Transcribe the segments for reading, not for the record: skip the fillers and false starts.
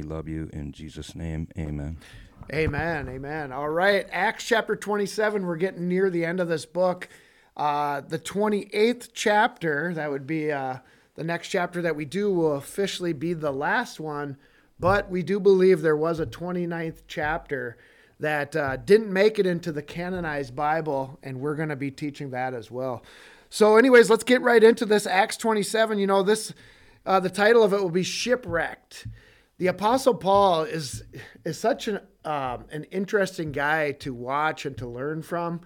We love you. In Jesus' name, amen. Amen. Amen. All right. Acts chapter 27. We're getting near the end of this book. The 28th chapter, that would be the next chapter that we do, will officially be the last one. But we do believe there was a 29th chapter that didn't make it into the canonized Bible, and we're going to be teaching that as well. So anyways, let's get right into this. Acts 27, the title of it will be Shipwrecked. The Apostle Paul is such an interesting guy to watch and to learn from.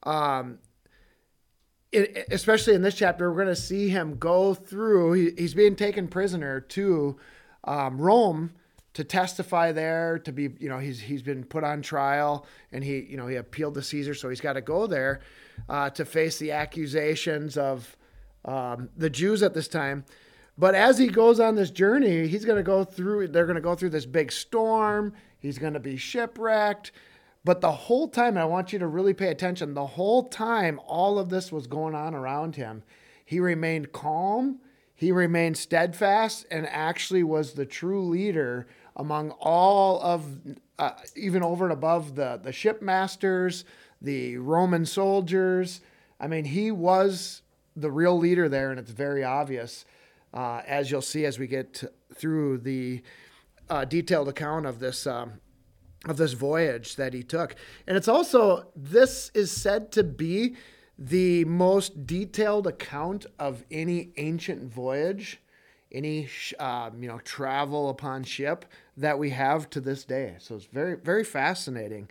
Especially in this chapter, we're going to see him go through, he's being taken prisoner to Rome to testify there, to be, he's been put on trial, and he appealed to Caesar, so he's got to go there to face the accusations of the Jews at this time. But as he goes on this journey, they're going to go through this big storm. He's going to be shipwrecked. But the whole time, I want you to really pay attention, the whole time all of this was going on around him, he remained calm, he remained steadfast, and actually was the true leader among all of, even over and above the shipmasters, the Roman soldiers. I mean, he was the real leader there, and it's very obvious, as you'll see as we get through the detailed account of this voyage that he took. And it's also, this is said to be the most detailed account of any ancient voyage, any travel upon ship that we have to this day. So it's very, very fascinating.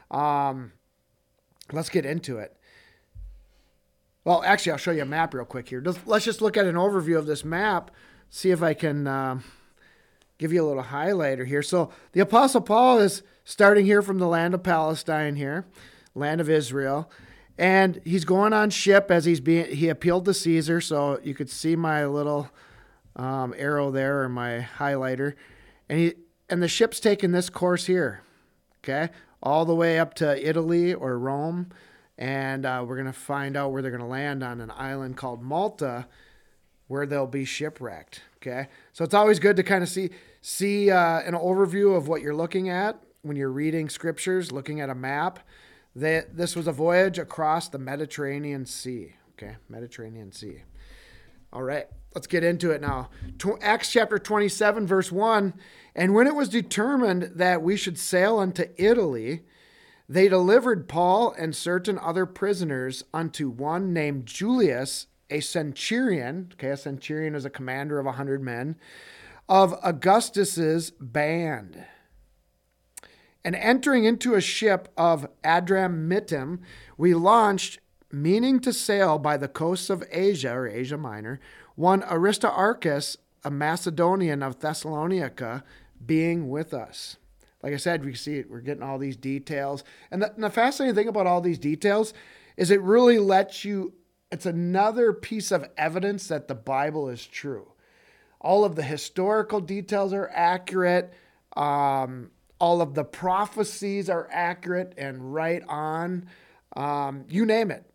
Let's get into it. Well, actually, I'll show you a map real quick here. Let's just look at an overview of this map, see if I can give you a little highlighter here. So the Apostle Paul is starting here from the land of Palestine here, land of Israel. And he's going on ship as he appealed to Caesar. So you could see my little arrow there, or my highlighter. And the ship's taking this course here, okay, all the way up to Italy or Rome. And we're going to find out where they're going to land on an island called Malta, where they'll be shipwrecked. Okay. So it's always good to kind of see an overview of what you're looking at when you're reading scriptures, looking at a map. This was a voyage across the Mediterranean Sea. Okay. Mediterranean Sea. All right. Let's get into it now. Acts chapter 27, verse 1. And when it was determined that we should sail unto Italy, they delivered Paul and certain other prisoners unto one named Julius, a centurion. Okay, a centurion is a commander of 100 men, of Augustus's band. And entering into a ship of Adramyttium, we launched, meaning to sail by the coasts of Asia, or Asia Minor, one Aristarchus, a Macedonian of Thessalonica, being with us. Like I said, we see it. We're getting all these details. And the fascinating thing about all these details is it really lets you, it's another piece of evidence that the Bible is true. All of the historical details are accurate. All of the prophecies are accurate and right on. You name it.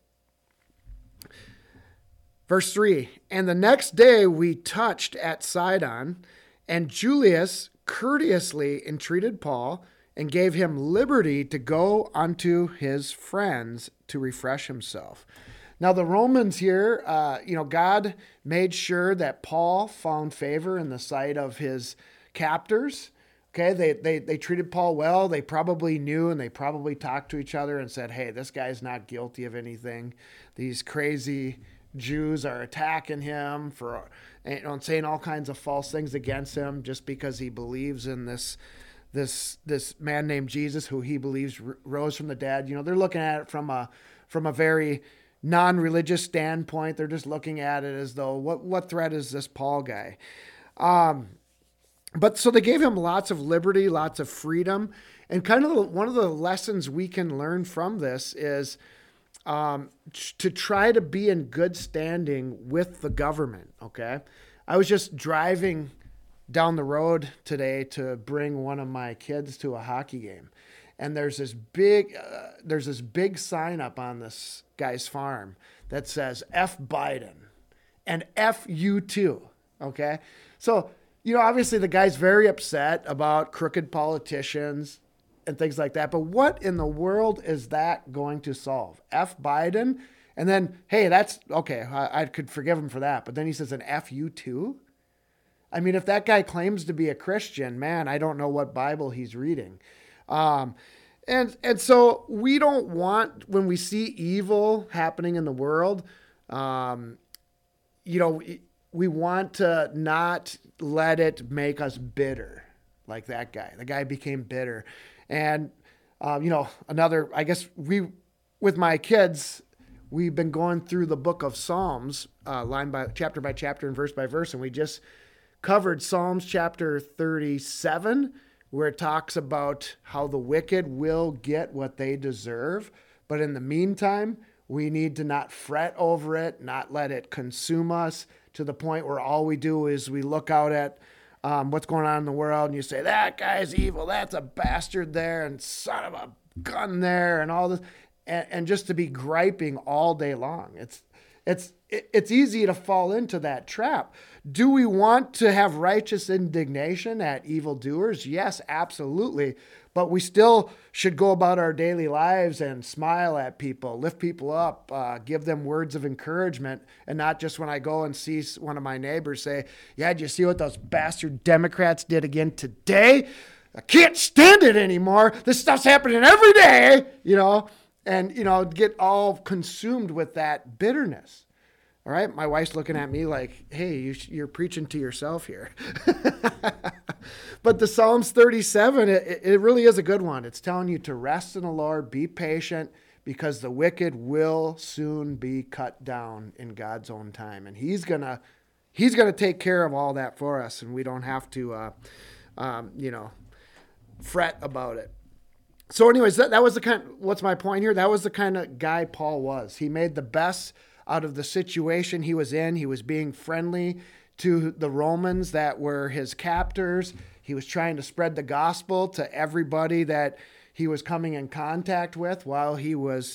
Verse 3, and the next day we touched at Sidon, and Julius courteously entreated Paul and gave him liberty to go unto his friends to refresh himself. Now the Romans here, God made sure that Paul found favor in the sight of his captors. Okay, they treated Paul well. They probably knew, and they probably talked to each other and said, hey, this guy's not guilty of anything. These crazy Jews are attacking him for, saying all kinds of false things against him just because he believes in this man named Jesus, who he believes rose from the dead. They're looking at it from a very non-religious standpoint. They're just looking at it as though, what threat is this Paul guy? But so they gave him lots of liberty, lots of freedom. And kind of one of the lessons we can learn from this is to try to be in good standing with the government. Okay. I was just driving down the road today to bring one of my kids to a hockey game. And there's this big sign up on this guy's farm that says F Biden and F you too. Okay. So obviously the guy's very upset about crooked politicians and things like that. But what in the world is that going to solve? F Biden? And then, hey, that's okay. I could forgive him for that. But then he says an F you too? I mean, if that guy claims to be a Christian, man, I don't know what Bible he's reading. And so we don't want, when we see evil happening in the world, we want to not let it make us bitter like that guy. The guy became bitter. And, with my kids, we've been going through the book of Psalms, by chapter and verse by verse. And we just covered Psalms chapter 37, where it talks about how the wicked will get what they deserve. But in the meantime, we need to not fret over it, not let it consume us to the point where all we do is we look out at what's going on in the world and you say, that guy's evil, that's a bastard there, and son of a gun there, and all this, and just to be griping all day long. It's easy to fall into that trap. Do we want to have righteous indignation at evildoers? Yes, absolutely. But we still should go about our daily lives and smile at people, lift people up, give them words of encouragement, and not just when I go and see one of my neighbors say, yeah, did you see what those bastard Democrats did again today? I can't stand it anymore. This stuff's happening every day, and get all consumed with that bitterness. All right, my wife's looking at me like, hey, you're preaching to yourself here. But the Psalms 37, it really is a good one. It's telling you to rest in the Lord, be patient, because the wicked will soon be cut down in God's own time. And he's gonna take care of all that for us, and we don't have to, fret about it. So anyways, that was what's my point here? That was the kind of guy Paul was. He made the best out of the situation he was in. He was being friendly to the Romans that were his captors. He was trying to spread the gospel to everybody that he was coming in contact with while he was,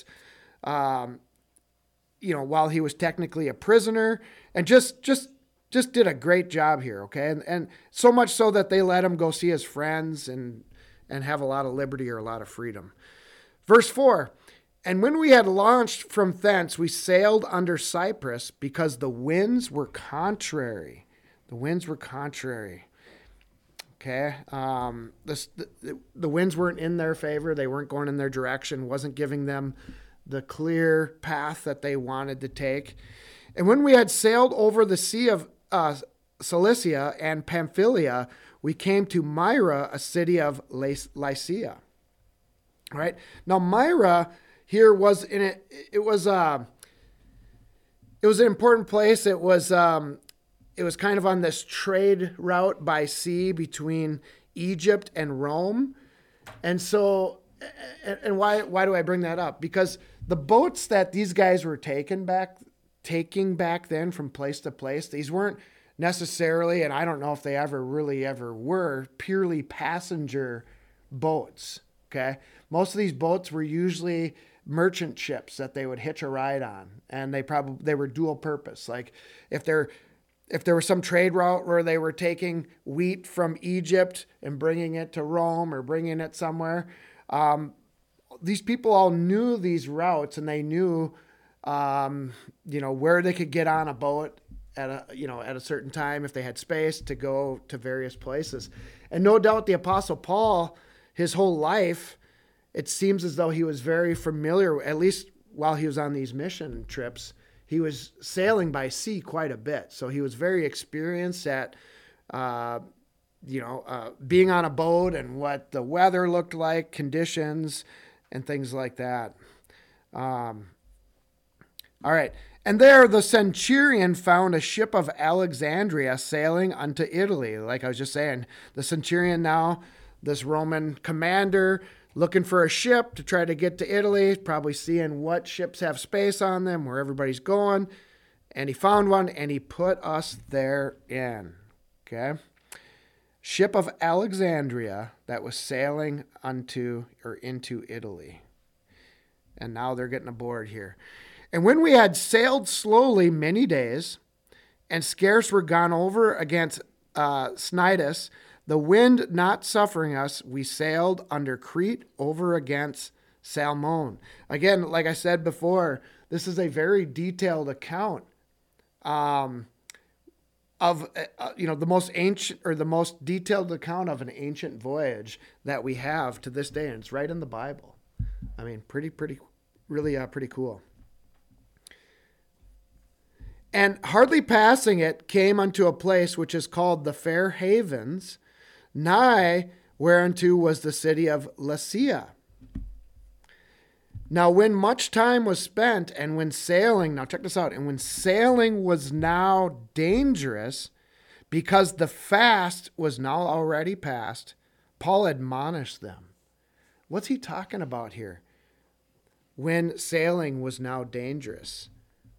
technically a prisoner, and just did a great job here. Okay. And so much so that they let him go see his friends and have a lot of liberty or a lot of freedom. Verse 4, and when we had launched from thence, we sailed under Cyprus because the winds were contrary. The winds were contrary. Okay. The winds weren't in their favor. They weren't going in their direction, wasn't giving them the clear path that they wanted to take. And when we had sailed over the sea of Cilicia and Pamphylia, we came to Myra, a city of Lycia. All right. Now, Myra here was in it. It was an important place. It was kind of on this trade route by sea between Egypt and Rome. And so, and why do I bring that up? Because the boats that these guys were taking back then from place to place, these weren't necessarily, and I don't know if they ever were, purely passenger boats. Okay. Most of these boats were usually merchant ships that they would hitch a ride on, and they were dual purpose. Like if there was some trade route where they were taking wheat from Egypt and bringing it to Rome or bringing it somewhere, these people all knew these routes, and they knew, where they could get on a boat at a certain time if they had space to go to various places. And no doubt the Apostle Paul, his whole life, it seems as though he was very familiar, at least while he was on these mission trips, he was sailing by sea quite a bit. So he was very experienced at, being on a boat and what the weather looked like, conditions, and things like that. All right. And there the centurion found a ship of Alexandria sailing unto Italy. Like I was just saying, the centurion now, this Roman commander, looking for a ship to try to get to Italy, probably seeing what ships have space on them, where everybody's going. And he found one, and he put us therein. Okay? Ship of Alexandria that was sailing into Italy. And now they're getting aboard here. And when we had sailed slowly many days, and scarce were gone over against Cnidus, the wind not suffering us, we sailed under Crete over against Salmon. Again, like I said before, this is a very detailed account of the most ancient or the most detailed account of an ancient voyage that we have to this day, and it's right in the Bible. I mean, really pretty cool. And hardly passing it, came unto a place which is called the Fair Havens, nigh whereunto was the city of Lasea. Now when much time was spent, and when sailing, now check this out, and when sailing was now dangerous, because the fast was now already past, Paul admonished them. What's he talking about here? When sailing was now dangerous.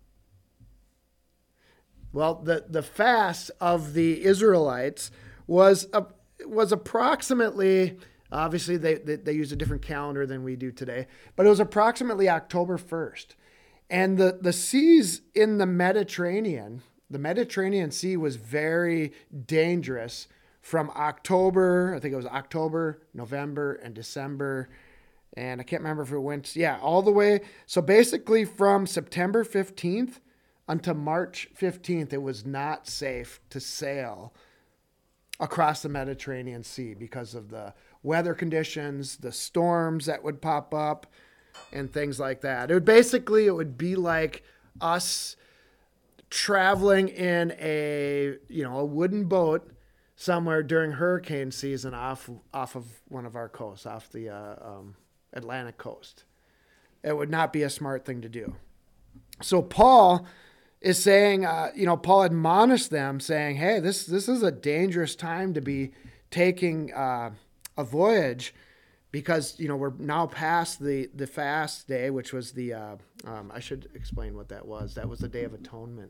Well, the fast of the Israelites was approximately, obviously they use a different calendar than we do today, but it was approximately October 1st. And the seas in the Mediterranean Sea was very dangerous from October, I think it was October, November, and December, and I can't remember if it went, all the way. So basically from September 15th until March 15th, it was not safe to sail across the Mediterranean Sea because of the weather conditions, the storms that would pop up, and things like that. It would be like us traveling in a wooden boat somewhere during hurricane season off of one of our coasts, off the Atlantic coast. It would not be a smart thing to do. So Paul is saying, Paul admonished them saying, hey, this is a dangerous time to be taking a voyage because, we're now past the fast day, which was the, I should explain what that was. That was the Day of Atonement.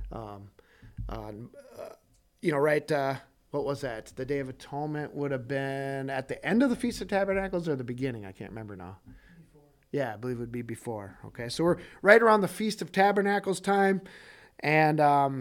What was that? The Day of Atonement would have been at the end of the Feast of Tabernacles or the beginning. I can't remember now. Yeah, I believe it would be before. Okay, so we're right around the Feast of Tabernacles time, and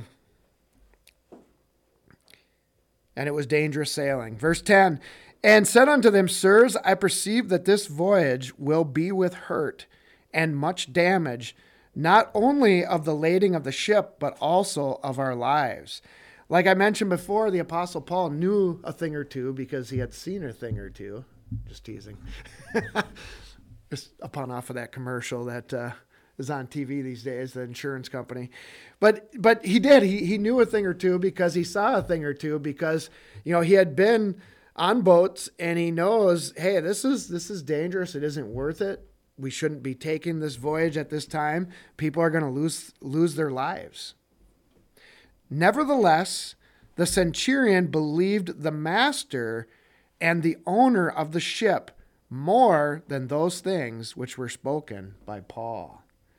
it was dangerous sailing. Verse 10, and said unto them, Sirs, I perceive that this voyage will be with hurt and much damage, not only of the lading of the ship, but also of our lives. Like I mentioned before, the Apostle Paul knew a thing or two because he had seen a thing or two. Just teasing. Just upon off of that commercial that is on TV these days, the insurance company. But he did. He knew a thing or two because he saw a thing or two because, he had been on boats and he knows, hey, this is dangerous. It isn't worth it. We shouldn't be taking this voyage at this time. People are going to lose their lives. Nevertheless, the centurion believed the master and the owner of the ship more than those things which were spoken by Paul.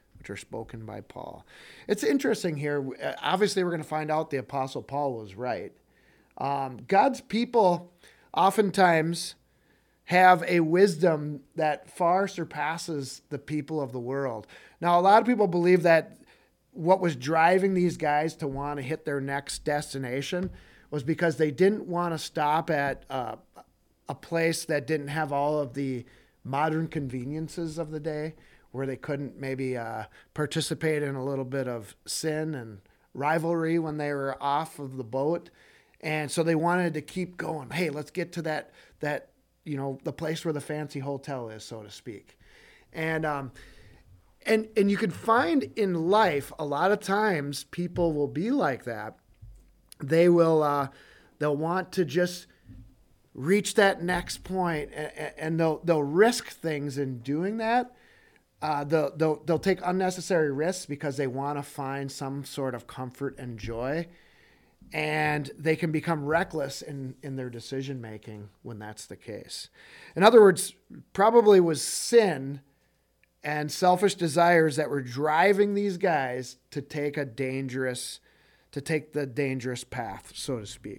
It's interesting here. Obviously, we're going to find out the Apostle Paul was right. God's people oftentimes have a wisdom that far surpasses the people of the world. Now, a lot of people believe that what was driving these guys to want to hit their next destination was because they didn't want to stop at a place that didn't have all of the modern conveniences of the day, where they couldn't maybe participate in a little bit of sin and rivalry when they were off of the boat. And so they wanted to keep going. Hey, let's get to that the place where the fancy hotel is, so to speak. And you can find in life a lot of times people will be like that. They will they'll want to just reach that next point, and they'll risk things in doing that. They'll take unnecessary risks because they want to find some sort of comfort and joy, and they can become reckless in their decision making when that's the case. In other words, probably was sin and selfish desires that were driving these guys to take the dangerous path, so to speak.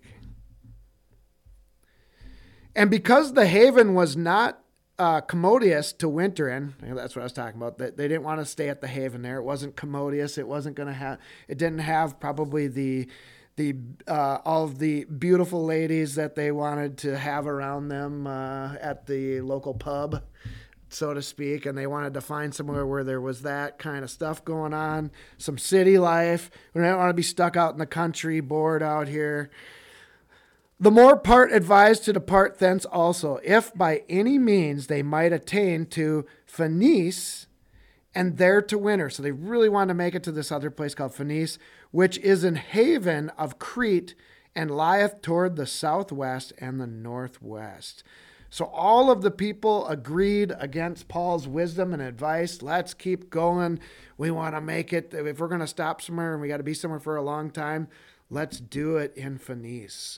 And because the haven was not commodious to winter in, that's what I was talking about. They didn't want to stay at the haven there. It wasn't commodious. It wasn't going to have. It didn't have probably the all of the beautiful ladies that they wanted to have around them at the local pub, so to speak, and they wanted to find somewhere where there was that kind of stuff going on, some city life. We don't want to be stuck out in the country, bored out here. The more part advised to depart thence also, if by any means they might attain to Phenice, and there to winter. So they really wanted to make it to this other place called Phenice, which is an haven of Crete, and lieth toward the southwest and the northwest. So all of the people agreed against Paul's wisdom and advice. Let's keep going. We want to make it. If we're going to stop somewhere and we got to be somewhere for a long time, let's do it in Phenice.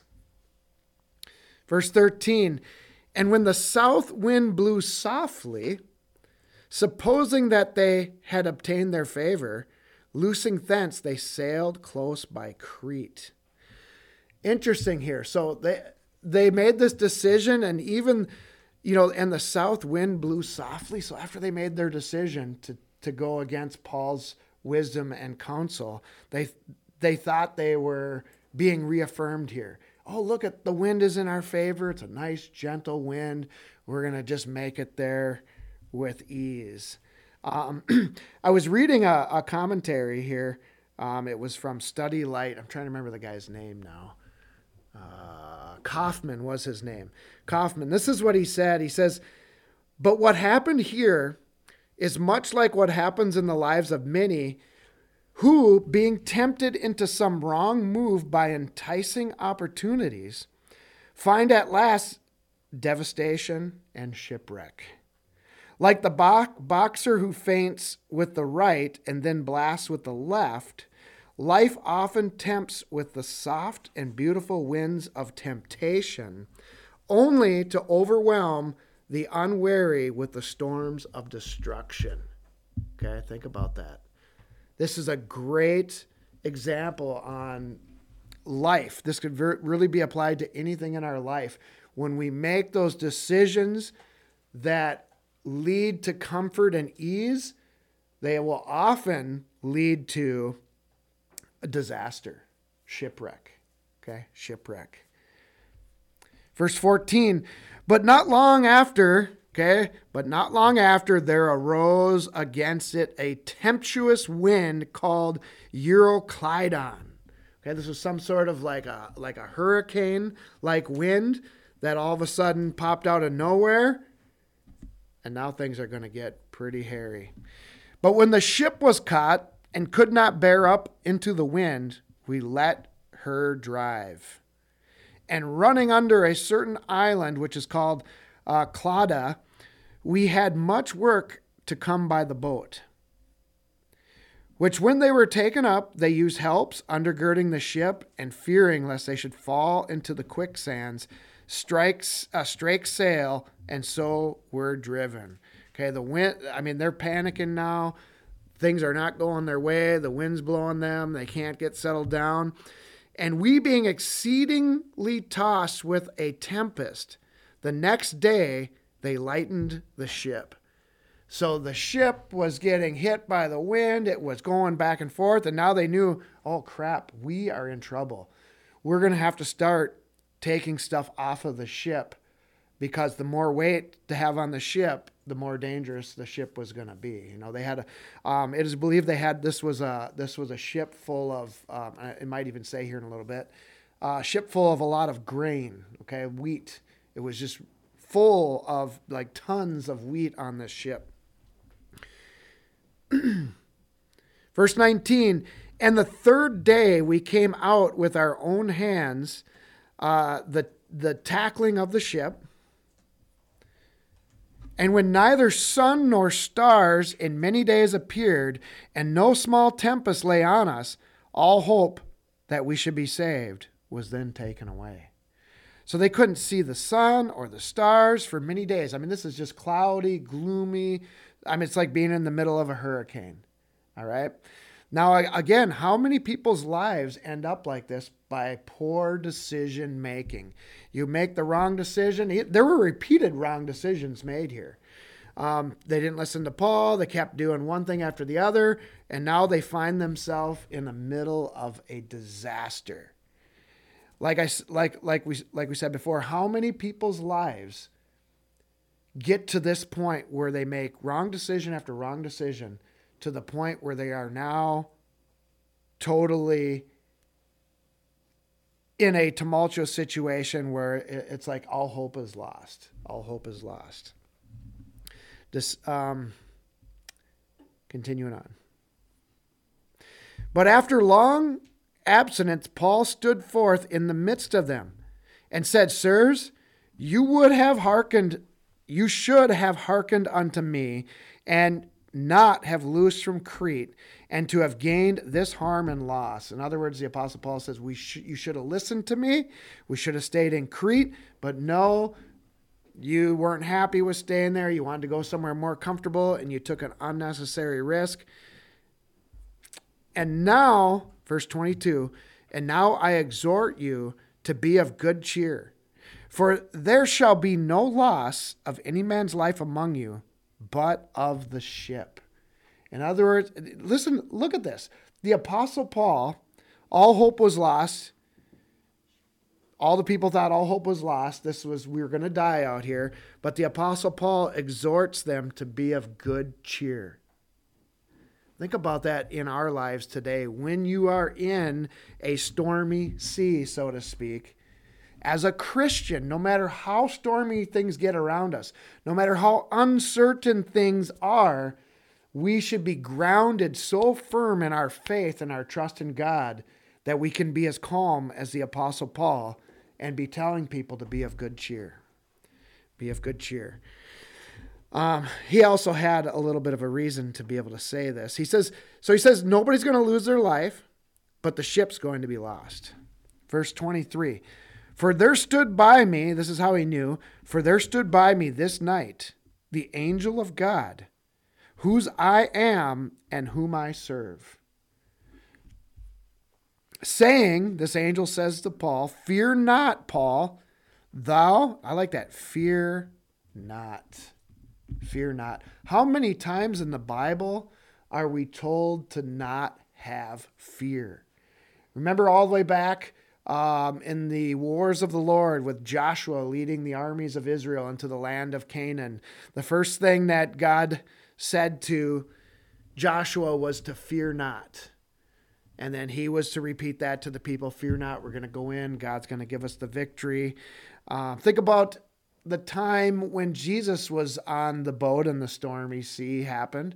Verse 13, and when the south wind blew softly, supposing that they had obtained their favor, loosing thence, they sailed close by Crete. Interesting here. So they made this decision, and even, and the south wind blew softly. So after they made their decision to go against Paul's wisdom and counsel, they thought they were being reaffirmed here. Oh, look, at the wind is in our favor. It's a nice, gentle wind. We're going to just make it there with ease. I was reading a commentary here. It was from Study Light. I'm trying to remember the guy's name now. Kaufman was his name. Kaufman. This is what he said. He says, but what happened here is much like what happens in the lives of many who, being tempted into some wrong move by enticing opportunities, find at last devastation and shipwreck. Like the boxer who feints with the right and then blasts with the left, life often tempts with the soft and beautiful winds of temptation, only to overwhelm the unwary with the storms of destruction. Okay, think about that. This is a great example on life. This could really be applied to anything in our life. When we make those decisions that lead to comfort and ease, they will often lead to a disaster, shipwreck. Okay, shipwreck. Verse 14, but not long after there arose against it a tempestuous wind called Euroclydon. Okay, this was some sort of like a hurricane-like wind that all of a sudden popped out of nowhere. And now things are going to get pretty hairy. But when the ship was caught and could not bear up into the wind, we let her drive. And running under a certain island, which is called Clauda, we had much work to come by the boat. Which when they were taken up, they used helps, undergirding the ship, and fearing lest they should fall into the quicksands, strake sail, and so were driven. Okay, the wind, they're panicking now. Things are not going their way. The wind's blowing them. They can't get settled down. And we being exceedingly tossed with a tempest, the next day they lightened the ship. So the ship was getting hit by the wind. It was going back and forth. And now they knew, oh crap, we are in trouble. We're going to have to start taking stuff off of the ship, because the more weight to have on the ship, the more dangerous the ship was going to be. They had it is believed this was a ship full of, it might even say here in a little bit, ship full of a lot of grain, okay, wheat. It was just full of like tons of wheat on this ship. Verse 19, and the third day we came out with our own hands, the tackling of the ship. And when neither sun nor stars in many days appeared, and no small tempest lay on us, all hope that we should be saved was then taken away. So they couldn't see the sun or the stars for many days. This is just cloudy, gloomy. It's like being in the middle of a hurricane. All right. Now, again, how many people's lives end up like this by poor decision making? You make the wrong decision. There were repeated wrong decisions made here. They didn't listen to Paul. They kept doing one thing after the other. And now they find themselves in the middle of a disaster. Like we said before, how many people's lives get to this point where they make wrong decision after wrong decision to the point where they are now totally in a tumultuous situation where it's like all hope is lost. All hope is lost. This, continuing on. But after long abstinence, Paul stood forth in the midst of them and said, Sirs, you should have hearkened unto me, and not have loosed from Crete, and to have gained this harm and loss. In other words, the Apostle Paul says, you should have listened to me. We should have stayed in Crete, but no, you weren't happy with staying there. You wanted to go somewhere more comfortable, and you took an unnecessary risk. And now, verse 22, and now I exhort you to be of good cheer, for there shall be no loss of any man's life among you, but of the ship. In other words, listen, look at this. The Apostle Paul, all hope was lost. All the people thought all hope was lost. We were going to die out here. But the Apostle Paul exhorts them to be of good cheer. Think about that in our lives today. When you are in a stormy sea, so to speak, as a Christian, no matter how stormy things get around us, no matter how uncertain things are, we should be grounded so firm in our faith and our trust in God that we can be as calm as the Apostle Paul and be telling people to be of good cheer. Be of good cheer. He also had a little bit of a reason to be able to say this. He says, nobody's going to lose their life, but the ship's going to be lost. Verse 23, for there stood by me, this is how he knew, for there stood by me this night the angel of God, whose I am and whom I serve. Saying, this angel says to Paul, fear not, Paul, I like that, fear not. Fear not. How many times in the Bible are we told to not have fear? Remember all the way back in the wars of the Lord with Joshua leading the armies of Israel into the land of Canaan. The first thing that God said to Joshua was to fear not. And then he was to repeat that to the people, fear not, we're going to go in, God's going to give us the victory. Think about the time when Jesus was on the boat and the stormy sea happened.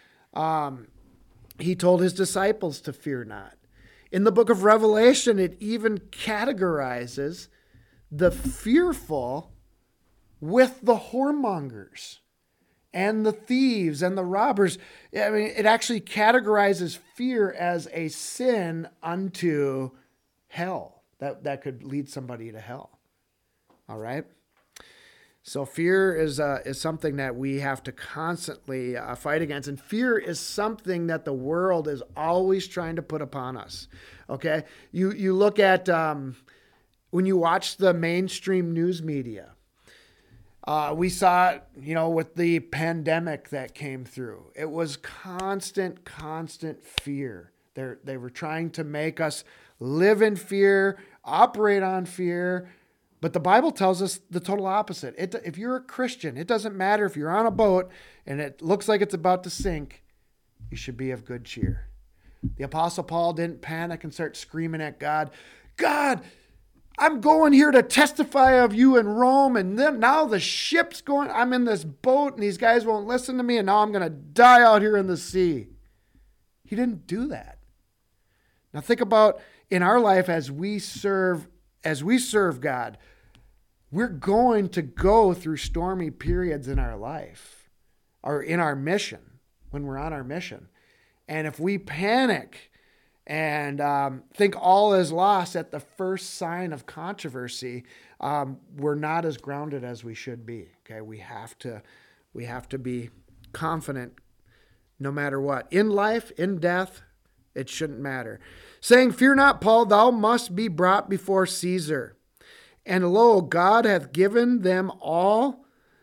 He told his disciples to fear not. In the book of Revelation, it even categorizes the fearful with the whoremongers and the thieves and the robbers. I mean, it actually categorizes fear as a sin unto hell. That could lead somebody to hell. All right? So fear is something that we have to constantly fight against. And fear is something that the world is always trying to put upon us. Okay? You look at, when you watch the mainstream news media, we saw it, with the pandemic that came through. It was constant fear. They were trying to make us live in fear, operate on fear. But the Bible tells us the total opposite. If you're a Christian, it doesn't matter if you're on a boat and it looks like it's about to sink, you should be of good cheer. The Apostle Paul didn't panic and start screaming at God, God, I'm going here to testify of you in Rome, and then now the ship's going, I'm in this boat and these guys won't listen to me, and now I'm going to die out here in the sea. He didn't do that. Now think about in our life as we serve God, we're going to go through stormy periods in our life or in our mission, when we're on our mission. And if we panic and think all is lost at the first sign of controversy, we're not as grounded as we should be. Okay, we have to be confident no matter what. In life, in death, it shouldn't matter. Saying, fear not, Paul, thou must be brought before Caesar. And lo, God has given thee all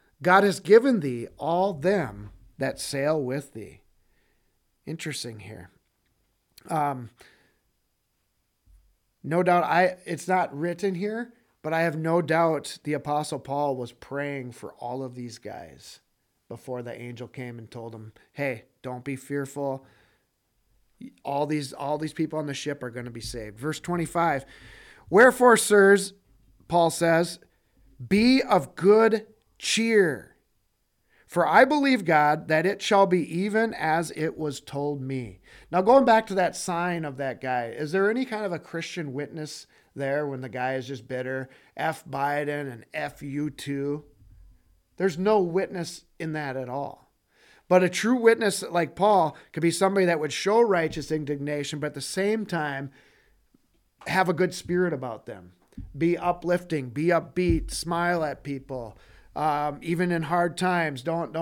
them that sail with thee. Interesting here. No doubt, it's not written here, but I have no doubt the Apostle Paul was praying for all of these guys before the angel came and told him, hey, don't be fearful. All these people on the ship are going to be saved. Verse 25, wherefore, sirs, Paul says, be of good cheer. For I believe God that it shall be even as it was told me. Now, going back to that sign of that guy, is there any kind of a Christian witness there when the guy is just bitter? F Biden and F you too. There's no witness in that at all. But a true witness like Paul could be somebody that would show righteous indignation, but at the same time have a good spirit about them. Be uplifting, be upbeat, smile at people. Even in hard times, don't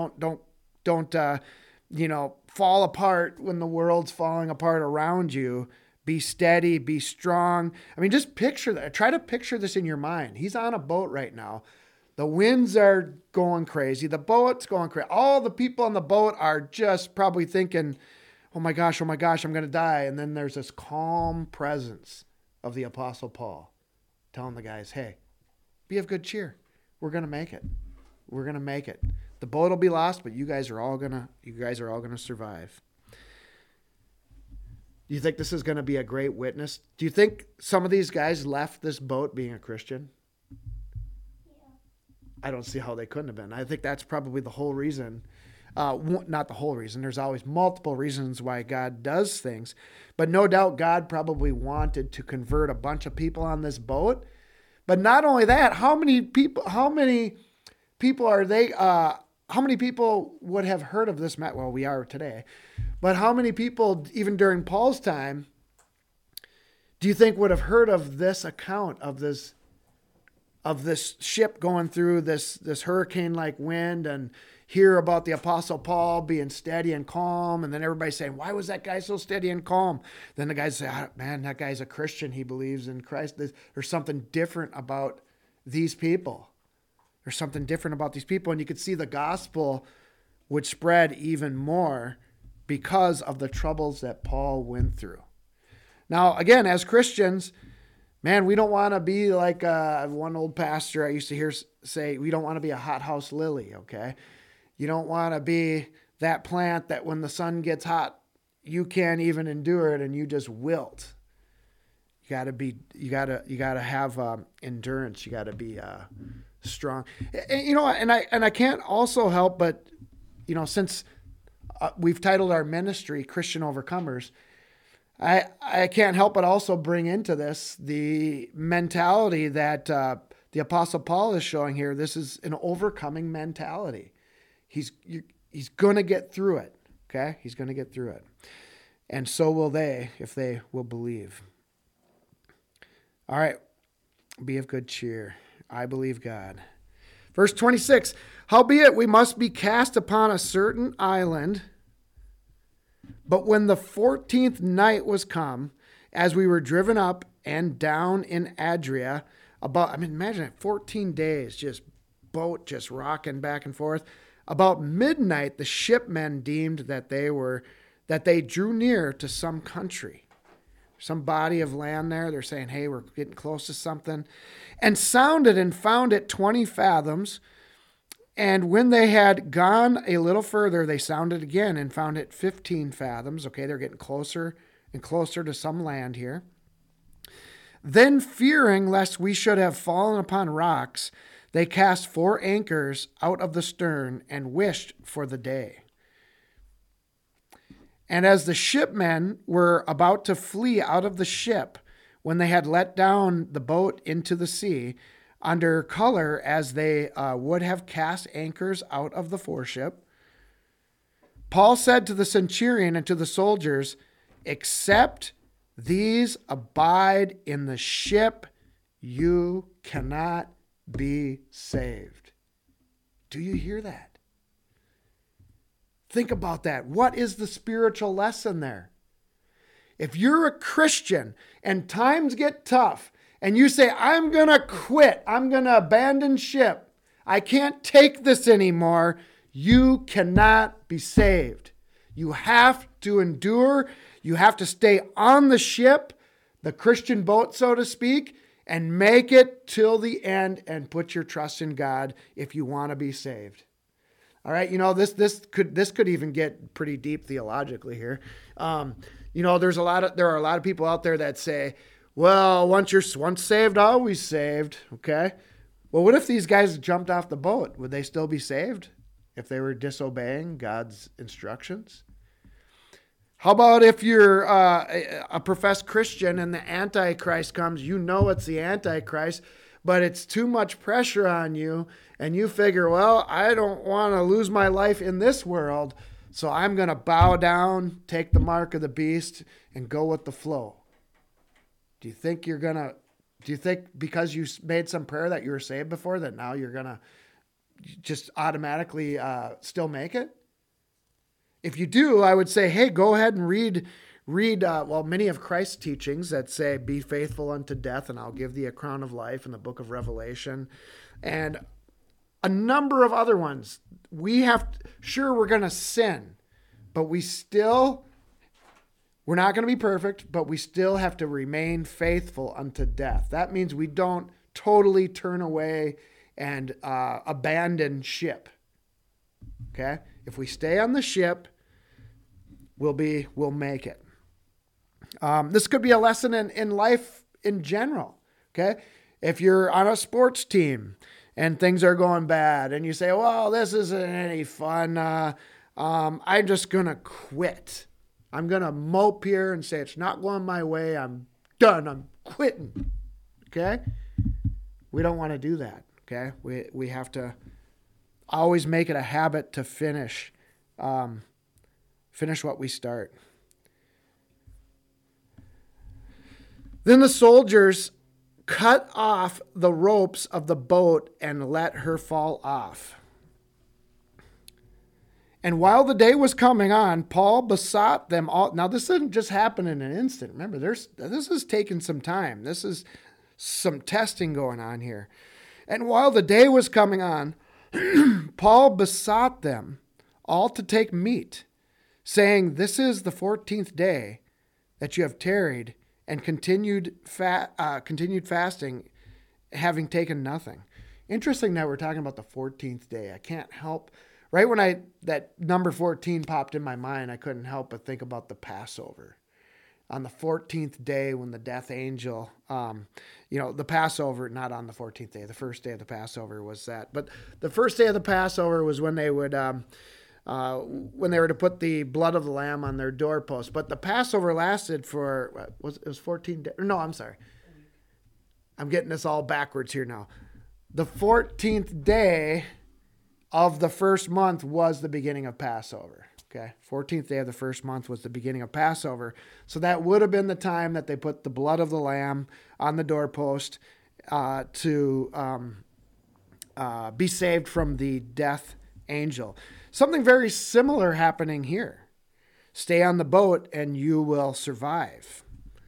fall apart when the world's falling apart around you. Be steady, be strong. I mean, just picture that. Try to picture this in your mind. He's on a boat right now. The winds are going crazy. The boat's going crazy. All the people on the boat are just probably thinking, oh my gosh, I'm going to die. And then there's this calm presence of the Apostle Paul telling the guys, hey, be of good cheer. We're going to make it. We're going to make it. The boat will be lost, but you guys are all going to survive. Do you think this is going to be a great witness? Do you think some of these guys left this boat being a Christian? Yeah. I don't see how they couldn't have been. I think that's probably the whole reason. Not the whole reason. There's always multiple reasons why God does things. But no doubt God probably wanted to convert a bunch of people on this boat. But not only that, how many people are they? How many people would have heard of this? Well, we are today. But how many people, even during Paul's time, do you think would have heard of this account of this ship going through this hurricane-like wind and hear about the Apostle Paul being steady and calm, and then everybody saying, why was that guy so steady and calm? Then the guys say, man, that guy's a Christian. He believes in Christ. There's something different about these people. There's something different about these people. And you could see the gospel would spread even more because of the troubles that Paul went through. Now, again, as Christians, man, we don't want to be like one old pastor I used to hear say, we don't want to be a hothouse lily, okay? You don't want to be that plant that when the sun gets hot, you can't even endure it and you just wilt. You gotta have endurance. You gotta be strong. And I can't also help but, since we've titled our ministry Christian Overcomers, I can't help but also bring into this the mentality that the Apostle Paul is showing here. This is an overcoming mentality. He's going to get through it, okay? He's going to get through it. And so will they if they will believe. All right, be of good cheer. I believe God. Verse 26, howbeit we must be cast upon a certain island. But when the 14th night was come, as we were driven up and down in Adria, imagine it, 14 days, just boat just rocking back and forth. About midnight, the shipmen deemed that they drew near to some country, some body of land there. They're saying, hey, we're getting close to something. And sounded and found it 20 fathoms. And when they had gone a little further, they sounded again and found it 15 fathoms. Okay, they're getting closer and closer to some land here. Then fearing lest we should have fallen upon rocks, they cast 4 anchors out of the stern and wished for the day. And as the shipmen were about to flee out of the ship, when they had let down the boat into the sea, under color as they would have cast anchors out of the foreship, Paul said to the centurion and to the soldiers, except these abide in the ship, you cannot be saved. Do you hear that? Think about that. What is the spiritual lesson there? If you're a Christian and times get tough and you say, I'm going to quit, I'm going to abandon ship, I can't take this anymore, you cannot be saved. You have to endure. You have to stay on the ship the Christian boat, so to speak, and make it till the end and put your trust in God if you want to be saved. All right, this could even get pretty deep theologically here. There are a lot of people out there that say, well, once saved, always saved. Okay. Well, what if these guys jumped off the boat? Would they still be saved if they were disobeying God's instructions? How about if you're a professed Christian and the Antichrist comes, it's the Antichrist, but it's too much pressure on you and you figure, well, I don't want to lose my life in this world, so I'm going to bow down, take the mark of the beast, and go with the flow. Do you think because you made some prayer that you were saved before that now you're going to just automatically still make it? If you do, I would say, hey, go ahead and read many of Christ's teachings that say, be faithful unto death and I'll give thee a crown of life in the book of Revelation. And a number of other ones. We're going to sin, but we're not going to be perfect, but we still have to remain faithful unto death. That means we don't totally turn away and abandon ship. Okay? If we stay on the ship, we'll make it. This could be a lesson in life in general. Okay? If you're on a sports team and things are going bad and you say, well, this isn't any fun. I'm just going to quit. I'm going to mope here and say, it's not going my way. I'm done. I'm quitting. Okay? We don't want to do that. Okay? We have to always make it a habit to finish what we start. Then the soldiers cut off the ropes of the boat and let her fall off. And while the day was coming on, Paul besought them all. Now, this didn't just happen in an instant. Remember, this is taking some time. This is some testing going on here. And while the day was coming on, Paul besought them all to take meat, saying, this is the 14th day that you have tarried and continued fasting, having taken nothing. Interesting that we're talking about the 14th day. I can't help. Right when that number 14 popped in my mind, I couldn't help but think about the Passover. On the 14th day when the death angel, the Passover, not on the 14th day, the first day of the Passover was that. But the first day of the Passover was when they would, when they were to put the blood of the lamb on their doorpost. But the Passover lasted for, it was 14 days. No, I'm sorry. I'm getting this all backwards here now. The 14th day of the first month was the beginning of Passover. Okay, 14th day of the first month was the beginning of Passover. So that would have been the time that they put the blood of the lamb on the doorpost to be saved from the death angel. Something very similar happening here. Stay on the boat and you will survive.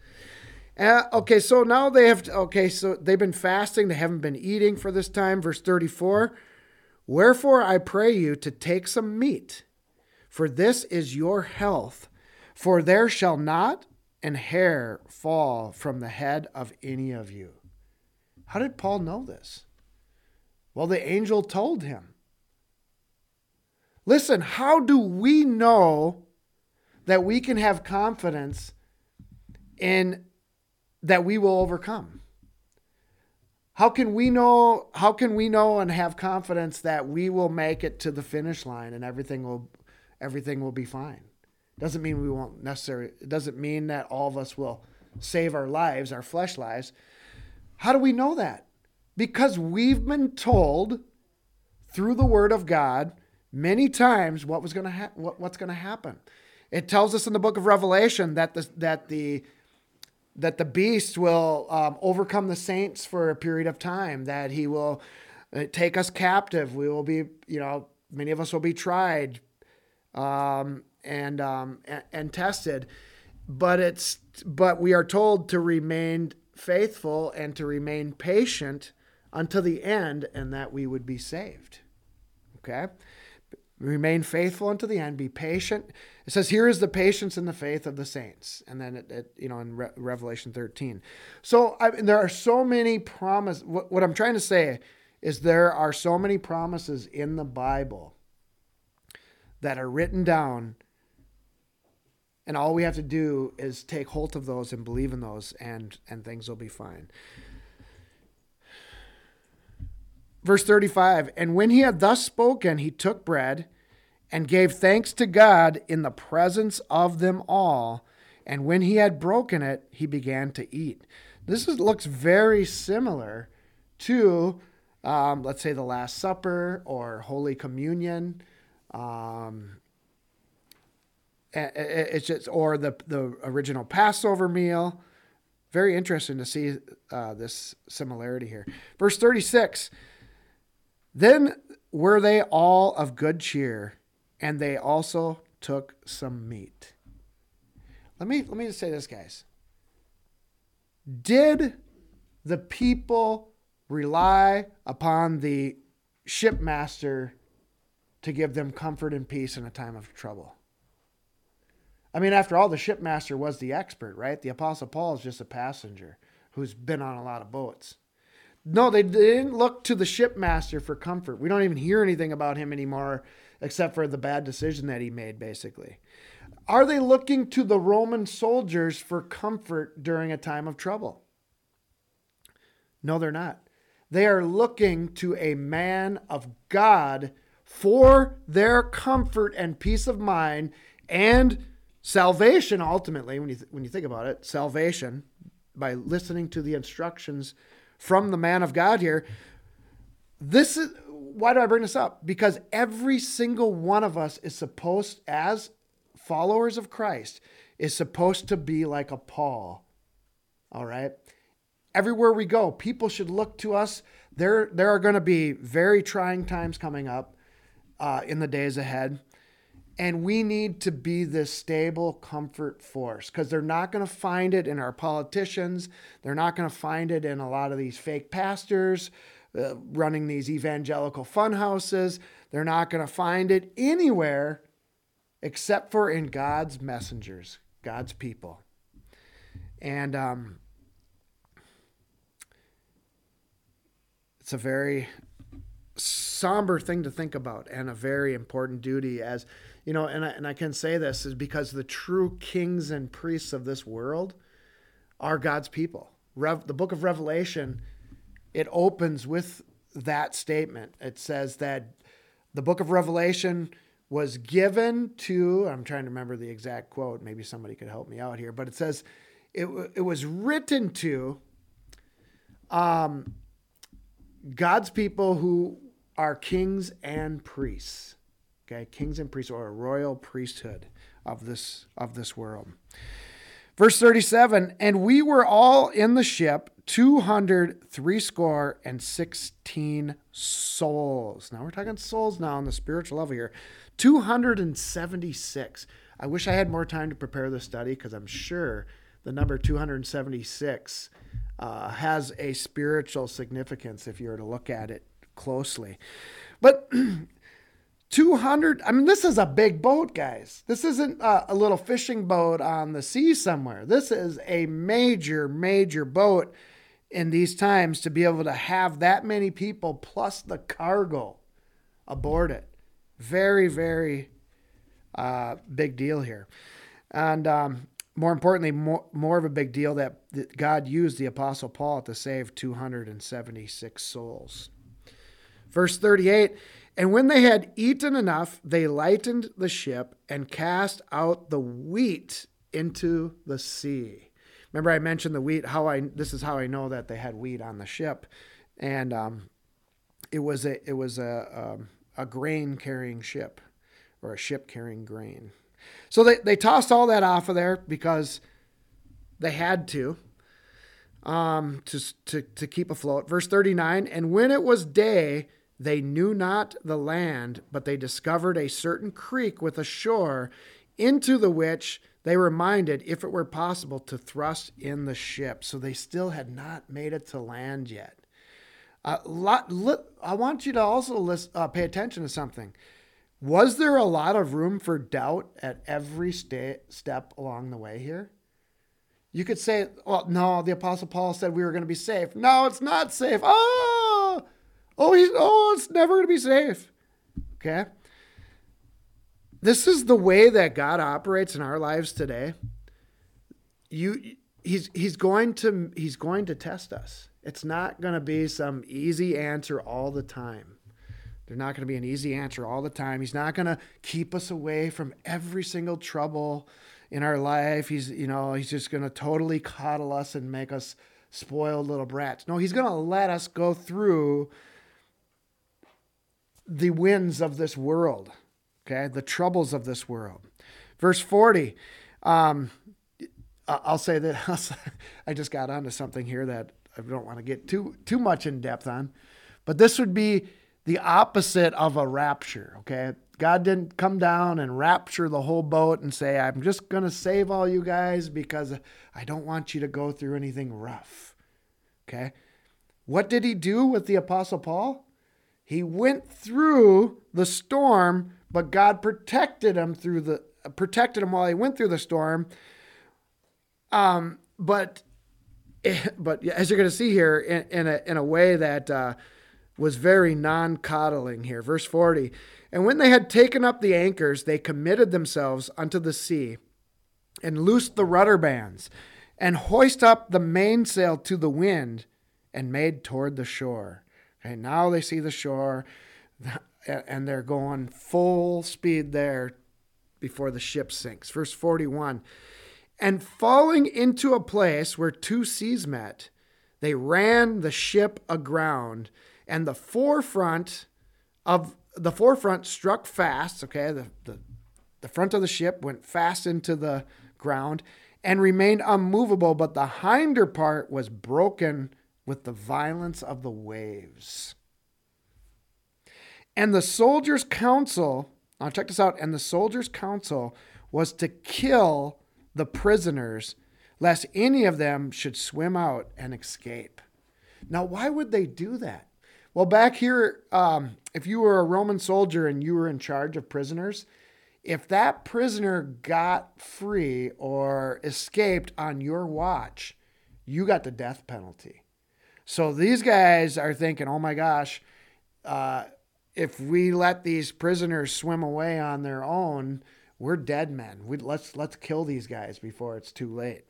So now so they've been fasting. They haven't been eating for this time. Verse 34, wherefore I pray you to take some meat, for this is your health, for there shall not an hair fall from the head of any of you. How did Paul know this? Well, the angel told him. Listen, how do we know that we can have confidence in that we will overcome? How can we know and have confidence that we will make it to the finish line and everything will be fine? Doesn't mean we won't necessarily, it doesn't mean that all of us will save our lives, our flesh lives. How do we know that? Because we've been told through the word of God many times what's going to happen. It tells us in the book of Revelation that the beast will overcome the saints for a period of time, that he will take us captive. We will be, many of us will be tried and tested, but we are told to remain faithful and to remain patient unto the end, and that we would be saved. Okay? Remain faithful unto the end. Be patient. It says, here is the patience and the faith of the saints. And then, in Revelation 13. So there are so many promises. What I'm trying to say is there are so many promises in the Bible that are written down. And all we have to do is take hold of those and believe in those, and things will be fine. Verse 35, and when he had thus spoken, he took bread and gave thanks to God in the presence of them all. And when he had broken it, he began to eat. This looks very similar to, let's say, the Last Supper or Holy Communion. It's just, or the original Passover meal. Very interesting to see this similarity here. Verse 36, then were they all of good cheer, and they also took some meat. Let me just say this, guys. Did the people rely upon the shipmaster to give them comfort and peace in a time of trouble? I mean, after all, the shipmaster was the expert, right? The Apostle Paul is just a passenger who's been on a lot of boats. No, they didn't look to the shipmaster for comfort. We don't even hear anything about him anymore except for the bad decision that he made, basically. Are they looking to the Roman soldiers for comfort during a time of trouble? No, they're not. They are looking to a man of God for their comfort and peace of mind and salvation, ultimately, when you think about it, salvation, by listening to the instructions from the man of God here. This is, why do I bring this up? Because every single one of us is supposed, as followers of Christ, is supposed to be like a Paul. All right? Everywhere we go, people should look to us. There are going to be very trying times coming up in the days ahead. And we need to be this stable comfort force, because they're not going to find it in our politicians. They're not going to find it in a lot of these fake pastors running these evangelical fun houses. They're not going to find it anywhere except for in God's messengers, God's people. And it's a very somber thing to think about, and a very important duty, as you know, and I can say this is because the true kings and priests of this world are God's people. The book of Revelation, it opens with that statement. It says that the book of Revelation was given to, I'm trying to remember the exact quote, maybe somebody could help me out here, but it says it was written to God's people who are kings and priests. Okay, kings and priests, or a royal priesthood of this world. Verse 37, and we were all in the ship 216 souls. Now we're talking souls now on the spiritual level here. 276. I wish I had more time to prepare this study, because I'm sure the number 276 has a spiritual significance if you were to look at it closely. But 200, I mean, this is a big boat, guys. This isn't a little fishing boat on the sea somewhere. This is a major, major boat in these times, to be able to have that many people plus the cargo aboard it. Very, very big deal here. And more importantly, more of a big deal that God used the Apostle Paul to save 276 souls. Verse 38, and when they had eaten enough, they lightened the ship and cast out the wheat into the sea. Remember I mentioned the wheat, this is how I know that they had wheat on the ship. And it was a grain carrying ship, or a ship carrying grain. So they tossed all that off of there because they had to keep afloat. Verse 39, and when it was day, they knew not the land, but they discovered a certain creek with a shore, into the which they were minded, if it were possible, to thrust in the ship. So they still had not made it to land yet. I want you to also pay attention to something. Was there a lot of room for doubt at every step along the way here? You could say, well, no, the Apostle Paul said we were going to be safe. No, it's not safe. It's never going to be safe. Okay? This is the way that God operates in our lives today. He's going to test us. It's not going to be some easy answer all the time. There's not going to be an easy answer all the time. He's not going to keep us away from every single trouble in our life. He's just going to totally coddle us and make us spoiled little brats. No, he's going to let us go through the winds of this world, okay? The troubles of this world. Verse 40, I'll say that I just got onto something here that I don't want to get too much in depth on, but this would be the opposite of a rapture, okay? God didn't come down and rapture the whole boat and say, I'm just going to save all you guys because I don't want you to go through anything rough, okay? What did he do with the Apostle Paul? He went through the storm, but God protected him while he went through the storm. But as you're going to see here, in a way that was very non-coddling here. Verse 40, and when they had taken up the anchors, they committed themselves unto the sea and loosed the rudder bands and hoist up the mainsail to the wind and made toward the shore. Okay, now they see the shore and they're going full speed there before the ship sinks. Verse 41, and falling into a place where two seas met, they ran the ship aground, and the forefront struck fast. Okay, the front of the ship went fast into the ground and remained unmovable, but the hinder part was broken with the violence of the waves. And the soldiers' counsel, now check this out, and the soldiers' counsel was to kill the prisoners, lest any of them should swim out and escape. Now, why would they do that? Well, back here, if you were a Roman soldier and you were in charge of prisoners, if that prisoner got free or escaped on your watch, you got the death penalty. So these guys are thinking, oh my gosh, if we let these prisoners swim away on their own, we're dead men. Let's kill these guys before it's too late.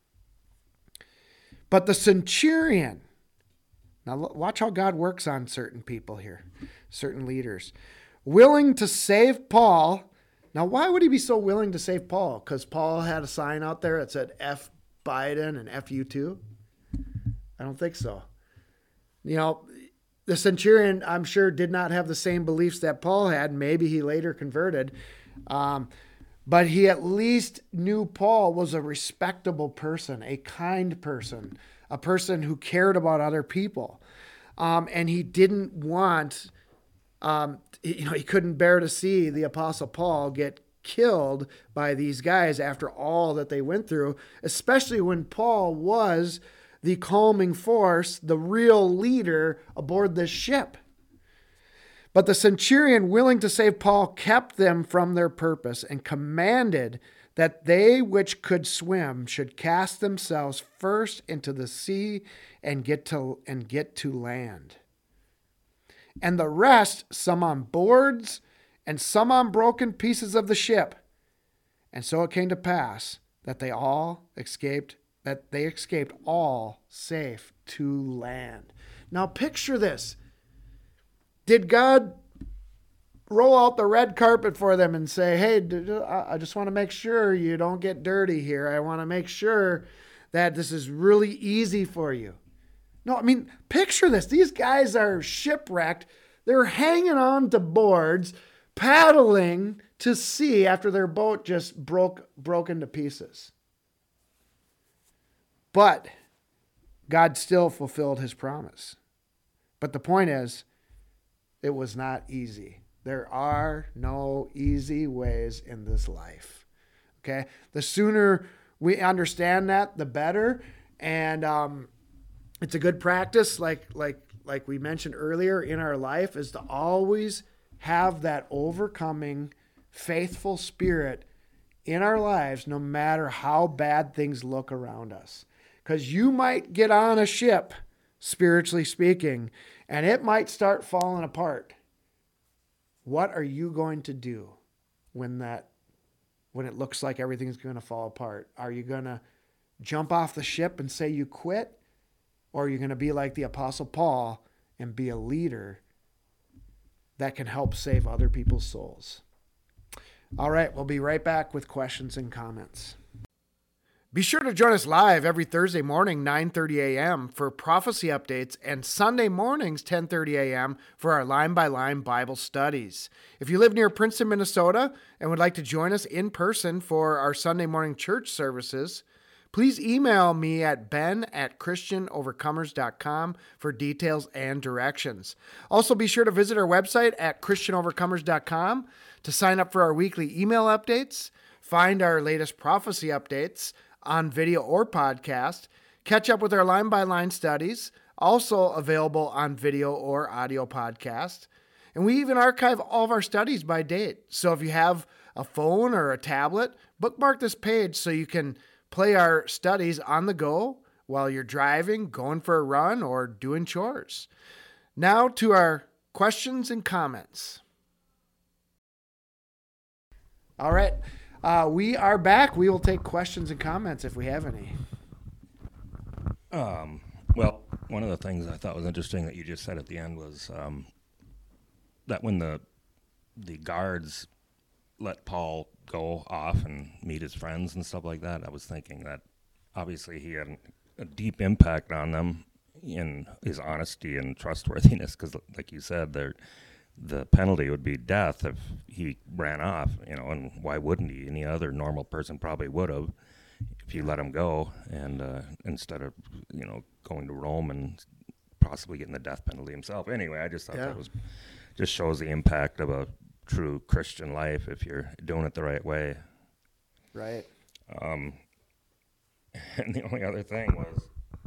But the centurion, now watch how God works on certain people here, certain leaders, willing to save Paul. Now, why would he be so willing to save Paul? Because Paul had a sign out there that said F Biden and F you too? I don't think so. You know, the centurion, I'm sure, did not have the same beliefs that Paul had. Maybe he later converted. But he at least knew Paul was a respectable person, a kind person, a person who cared about other people. And he didn't want, he couldn't bear to see the Apostle Paul get killed by these guys after all that they went through, especially when Paul was the calming force, the real leader aboard this ship. But the centurion, willing to save Paul, kept them from their purpose and commanded that they which could swim should cast themselves first into the sea and get to land. And the rest, some on boards and some on broken pieces of the ship. And so it came to pass that they escaped all safe to land. Now picture this. Did God roll out the red carpet for them and say, hey, I just want to make sure you don't get dirty here. I want to make sure that this is really easy for you. No, I mean, picture this. These guys are shipwrecked. They're hanging on to boards, paddling to sea after their boat just broke into pieces. But God still fulfilled his promise. But the point is, it was not easy. There are no easy ways in this life. Okay? The sooner we understand that, the better. And it's a good practice, like we mentioned earlier in our life, is to always have that overcoming, faithful spirit in our lives no matter how bad things look around us. Because you might get on a ship, spiritually speaking, and it might start falling apart. What are you going to do when it looks like everything's going to fall apart? Are you going to jump off the ship and say you quit? Or are you going to be like the Apostle Paul and be a leader that can help save other people's souls? All right, we'll be right back with questions and comments. Be sure to join us live every Thursday morning, 9:30 a.m. for prophecy updates, and Sunday mornings, 10:30 a.m. for our line-by-line Bible studies. If you live near Princeton, Minnesota, and would like to join us in person for our Sunday morning church services, please email me at ben@christianovercomers.com for details and directions. Also, be sure to visit our website at christianovercomers.com to sign up for our weekly email updates, find our latest prophecy updates on video or podcast, catch up with our line-by-line studies, also available on video or audio podcast. And we even archive all of our studies by date. So if you have a phone or a tablet, bookmark this page so you can play our studies on the go while you're driving, going for a run, or doing chores. Now to our questions and comments. All right. We are back. We will take questions and comments if we have any. Well, one of the things I thought was interesting that you just said at the end was that when the guards let Paul go off and meet his friends and stuff like that, I was thinking that obviously he had a deep impact on them in his honesty and trustworthiness, because like you said, the penalty would be death if he ran off, and why wouldn't he? Any other normal person probably would have if you let him go, and instead of, going to Rome and possibly getting the death penalty himself. Anyway, I just thought that just shows the impact of a true Christian life if you're doing it the right way. Right. And the only other thing was,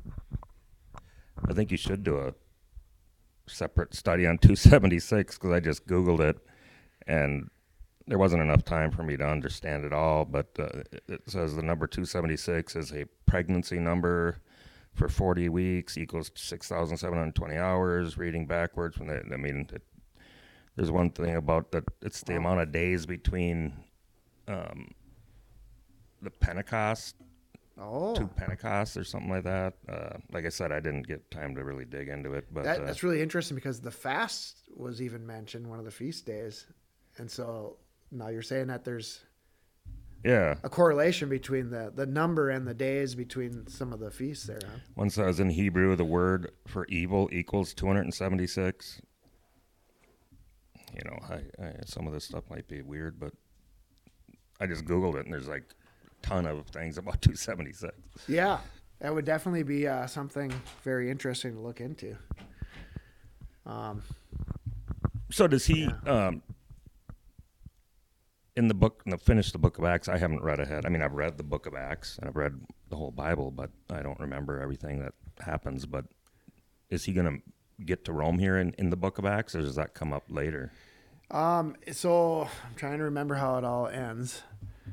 I think you should do a separate study on 276, because I just Googled it and there wasn't enough time for me to understand it all, but it says the number 276 is a pregnancy number for 40 weeks equals 6,720 hours, reading backwards from there's one thing about that, it's the amount of days between the Pentecost, two Pentecosts or something like that. Like I said, I didn't get time to really dig into it, but that's really interesting, because the fast was even mentioned, one of the feast days, and so now you're saying that there's a correlation between the number and the days between some of the feasts there. Huh? One says in Hebrew the word for evil equals 276. Some of this stuff might be weird, but I just Googled it and there's like a ton of things about 276. Yeah, that would definitely be something very interesting to look into. So does he, in finish the book of Acts, I haven't read ahead. I mean, I've read the book of Acts and I've read the whole Bible, but I don't remember everything that happens. But is he going to get to Rome here in the book of Acts, or does that come up later? So I'm trying to remember how it all ends.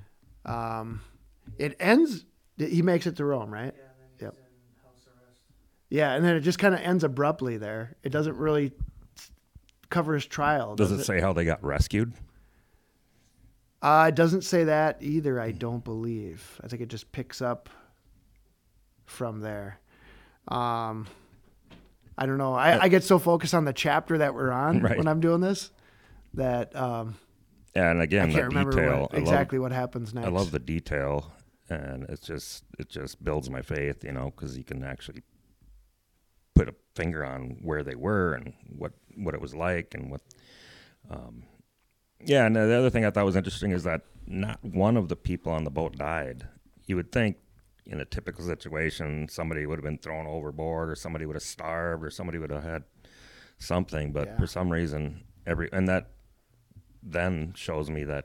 It ends, he makes it to Rome, right? Yeah, then he's in house arrest. Yeah, and then it just kind of ends abruptly there. It doesn't really cover his trial. Does it say how they got rescued? It doesn't say that either, I don't believe. I think it just picks up from there. I don't know. I get so focused on the chapter that we're on when I'm doing this that and again, I can't remember detail. what happens next. I love the detail, and it just builds my faith, because you can actually put a finger on where they were and what it was like and what. And the other thing I thought was interesting is that not one of the people on the boat died. You would think in a typical situation somebody would have been thrown overboard, or somebody would have starved, or somebody would have had something, but for some reason and that then shows me that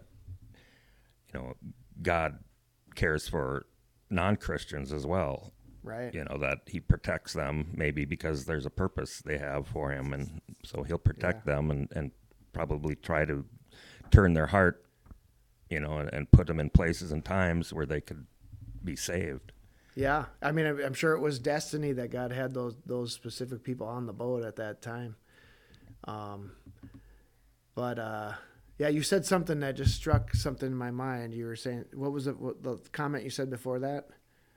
God cares for non-Christians as well. Right. That he protects them maybe because there's a purpose they have for him, and so he'll protect them and probably try to turn their heart, and put them in places and times where they could be saved. Yeah, I mean, I'm sure it was destiny that God had those specific people on the boat at that time. Yeah, you said something that just struck something in my mind. You were saying, what was it? What, the comment you said before that?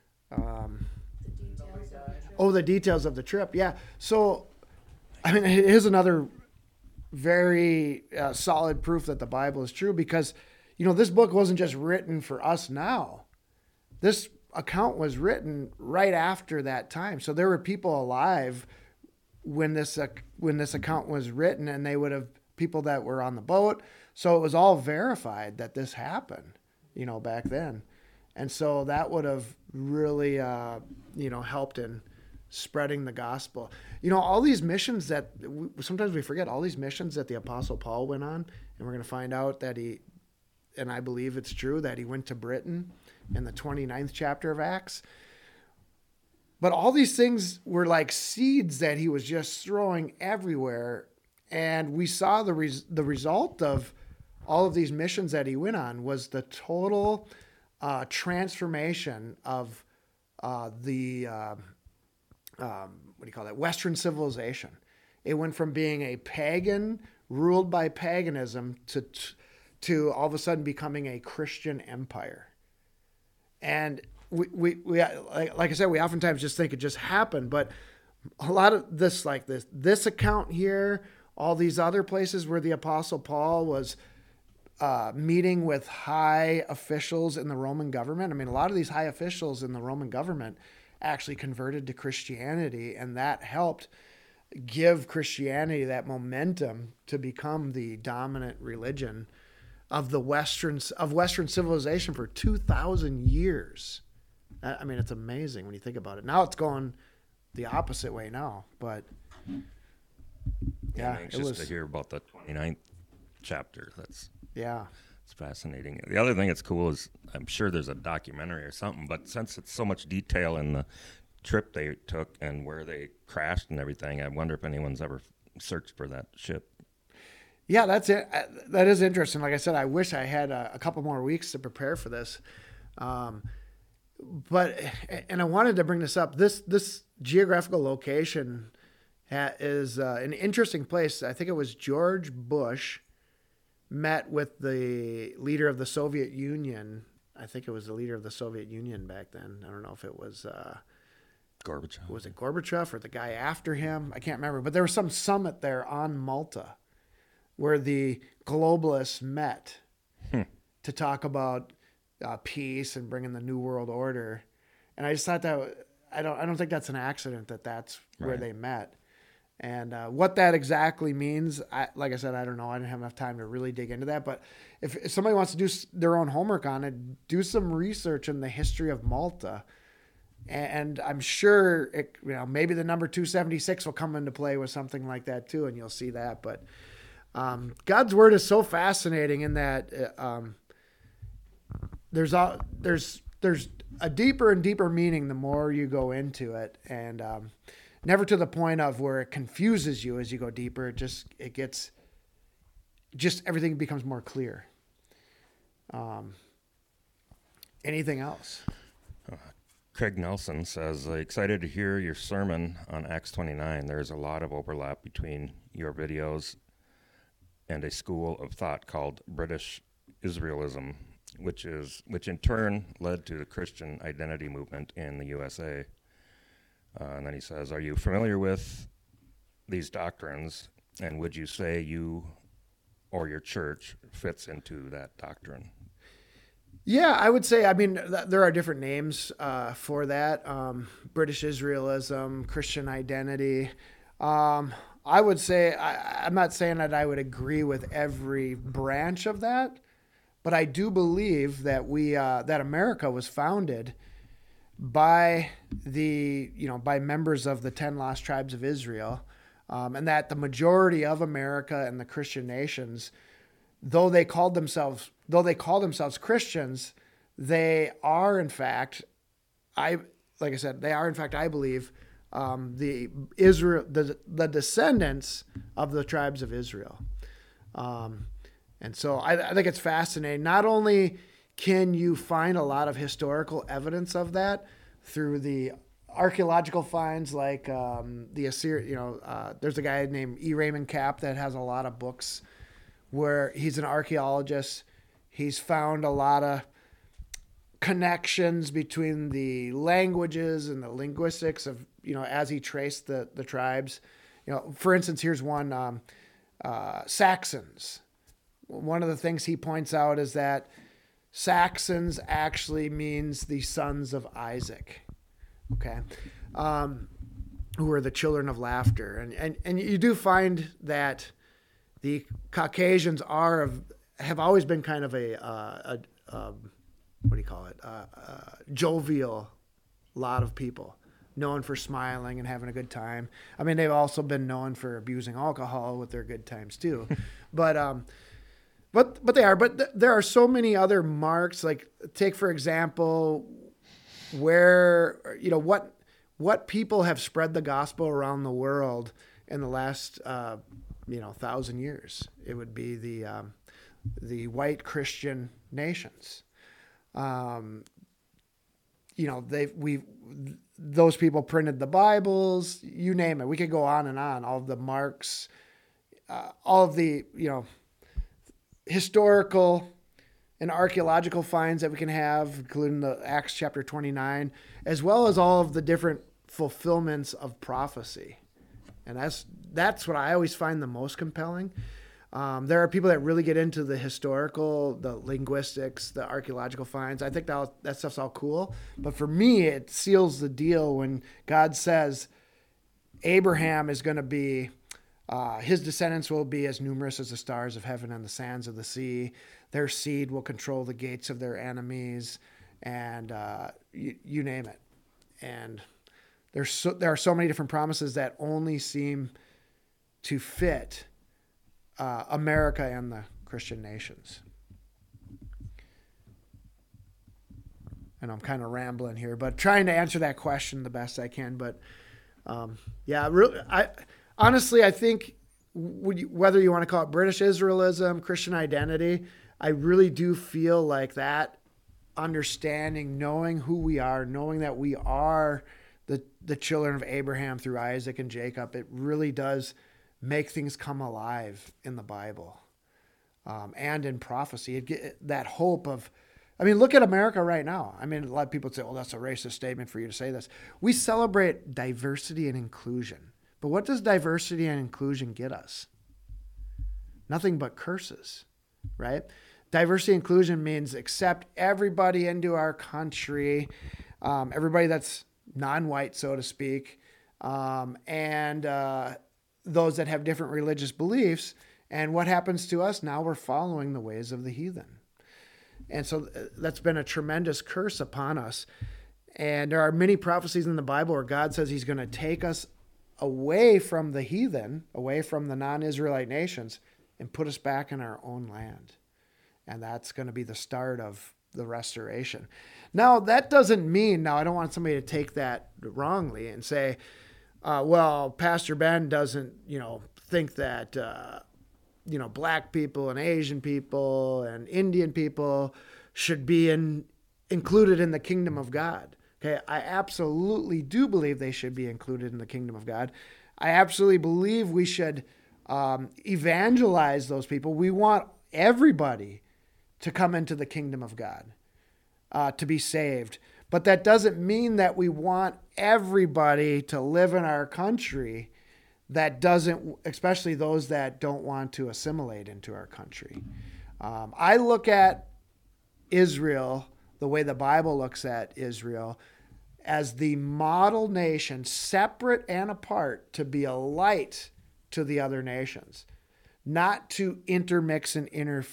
The details of the trip. Yeah. So, I mean, here's another very solid proof that the Bible is true, because, this book wasn't just written for us now. This account was written right after that time. So there were people alive when this account was written, and they would have people that were on the boat. So it was all verified that this happened, back then. And so that would have really, helped in spreading the gospel. All these missions that sometimes we forget, all these missions that the Apostle Paul went on, and we're going to find out that and I believe it's true, that he went to Britain in the 29th chapter of Acts. But all these things were like seeds that he was just throwing everywhere. And we saw the result of all of these missions that he went on was the total transformation of Western civilization. It went from being a pagan, ruled by paganism, to all of a sudden becoming a Christian empire. And we like I said, we oftentimes just think it just happened, but a lot of this, like this account here, all these other places where the Apostle Paul was meeting with high officials in the Roman government. I mean, a lot of these high officials in the Roman government actually converted to Christianity, and that helped give Christianity that momentum to become the dominant religion of Western civilization for 2,000 years. I mean, it's amazing when you think about it. Now it's going the opposite way now, but yeah, I'm anxious to hear about the 29th chapter. It's fascinating. The other thing that's cool is I'm sure there's a documentary or something, but since it's so much detail in the trip they took and where they crashed and everything, I wonder if anyone's ever searched for that ship. Yeah, that's it. That is interesting. Like I said, I wish I had a couple more weeks to prepare for this. But I wanted to bring this up. This geographical location is an interesting place. I think it was George Bush met with the leader of the Soviet Union. I think it was the leader of the Soviet Union back then. I don't know if it was Gorbachev. Was it Gorbachev or the guy after him? I can't remember. But there was some summit there on Malta where the globalists met to talk about peace and bringing the new world order. And I just thought that I don't think that's an accident that's where they met. And what that exactly means, like I said, I don't know. I didn't have enough time to really dig into that. But if somebody wants to do their own homework on it, do some research in the history of Malta. And I'm sure maybe the number 276 will come into play with something like that too, and you'll see that. But God's word is so fascinating in that there's a deeper and deeper meaning the more you go into it, and never to the point of where it confuses you as you go deeper. It gets everything becomes more clear. Anything else? Craig Nelson says, excited to hear your sermon on Acts 29. There's a lot of overlap between your videos and a school of thought called British Israelism, which in turn led to the Christian identity movement in the USA. And then he says, are you familiar with these doctrines, and would you say you or your church fits into that doctrine? Yeah, I would say, there are different names for that. British Israelism, Christian identity. I would say, I'm not saying that I would agree with every branch of that, but I do believe that that America was founded by by members of the 10 lost tribes of Israel, and that the majority of America and the Christian nations, though they called themselves Christians, they are in fact, I believe, the descendants of the tribes of Israel. And so I think it's fascinating. Not only can you find a lot of historical evidence of that through the archaeological finds like the Assyrian, there's a guy named E. Raymond Capp that has a lot of books where he's an archaeologist. He's found a lot of connections between the languages and the linguistics of, as he traced the tribes. For instance, here's one, Saxons. One of the things he points out is that Saxons actually means the sons of Isaac, okay, who are the children of laughter. And you do find that the Caucasians have always been kind of a what do you call it? Jovial lot of people, known for smiling and having a good time. I mean, they've also been known for abusing alcohol with their good times too, but they are. But there are so many other marks. Like, take for example, where what people have spread the gospel around the world in the last 1,000 years. It would be the white Christian nations. Those people printed the Bibles, you name it. We could go on and on. All of the marks, all of the, historical and archaeological finds that we can have, including the Acts chapter 29, as well as all of the different fulfillments of prophecy. And that's what I always find the most compelling. There are people that really get into the historical, the linguistics, the archaeological finds. I think that stuff's all cool. But for me, it seals the deal when God says Abraham is going to be, his descendants will be as numerous as the stars of heaven and the sands of the sea. Their seed will control the gates of their enemies, and you name it. And there are so many different promises that only seem to fit America and the Christian nations. And I'm kind of rambling here, but trying to answer that question the best I can. But really, I think whether you want to call it British Israelism, Christian identity, I really do feel like that understanding, knowing who we are, knowing that we are the children of Abraham through Isaac and Jacob, it really does make things come alive in the Bible and in prophecy. That hope of, look at America right now. A lot of people say, well, that's a racist statement for you to say this. We celebrate diversity and inclusion. But what does diversity and inclusion get us? Nothing but curses, right? Diversity and inclusion means accept everybody into our country, everybody that's non-white, so to speak, and those that have different religious beliefs. And what happens to us? Now we're following the ways of the heathen. And so that's been a tremendous curse upon us. And there are many prophecies in the Bible where God says he's going to take us away from the heathen, away from the non-Israelite nations, and put us back in our own land. And that's going to be the start of the restoration. Now, that doesn't mean, I don't want somebody to take that wrongly and say, well, Pastor Ben doesn't, think that, black people and Asian people and Indian people should be included in the kingdom of God. Okay, I absolutely do believe they should be included in the kingdom of God. I absolutely believe we should evangelize those people. We want everybody to come into the kingdom of God, to be saved. But that doesn't mean that we want everybody to live in our country that doesn't, especially those that don't want to assimilate into our country. I look at Israel the way the Bible looks at Israel, as the model nation, separate and apart, to be a light to the other nations, not to intermix and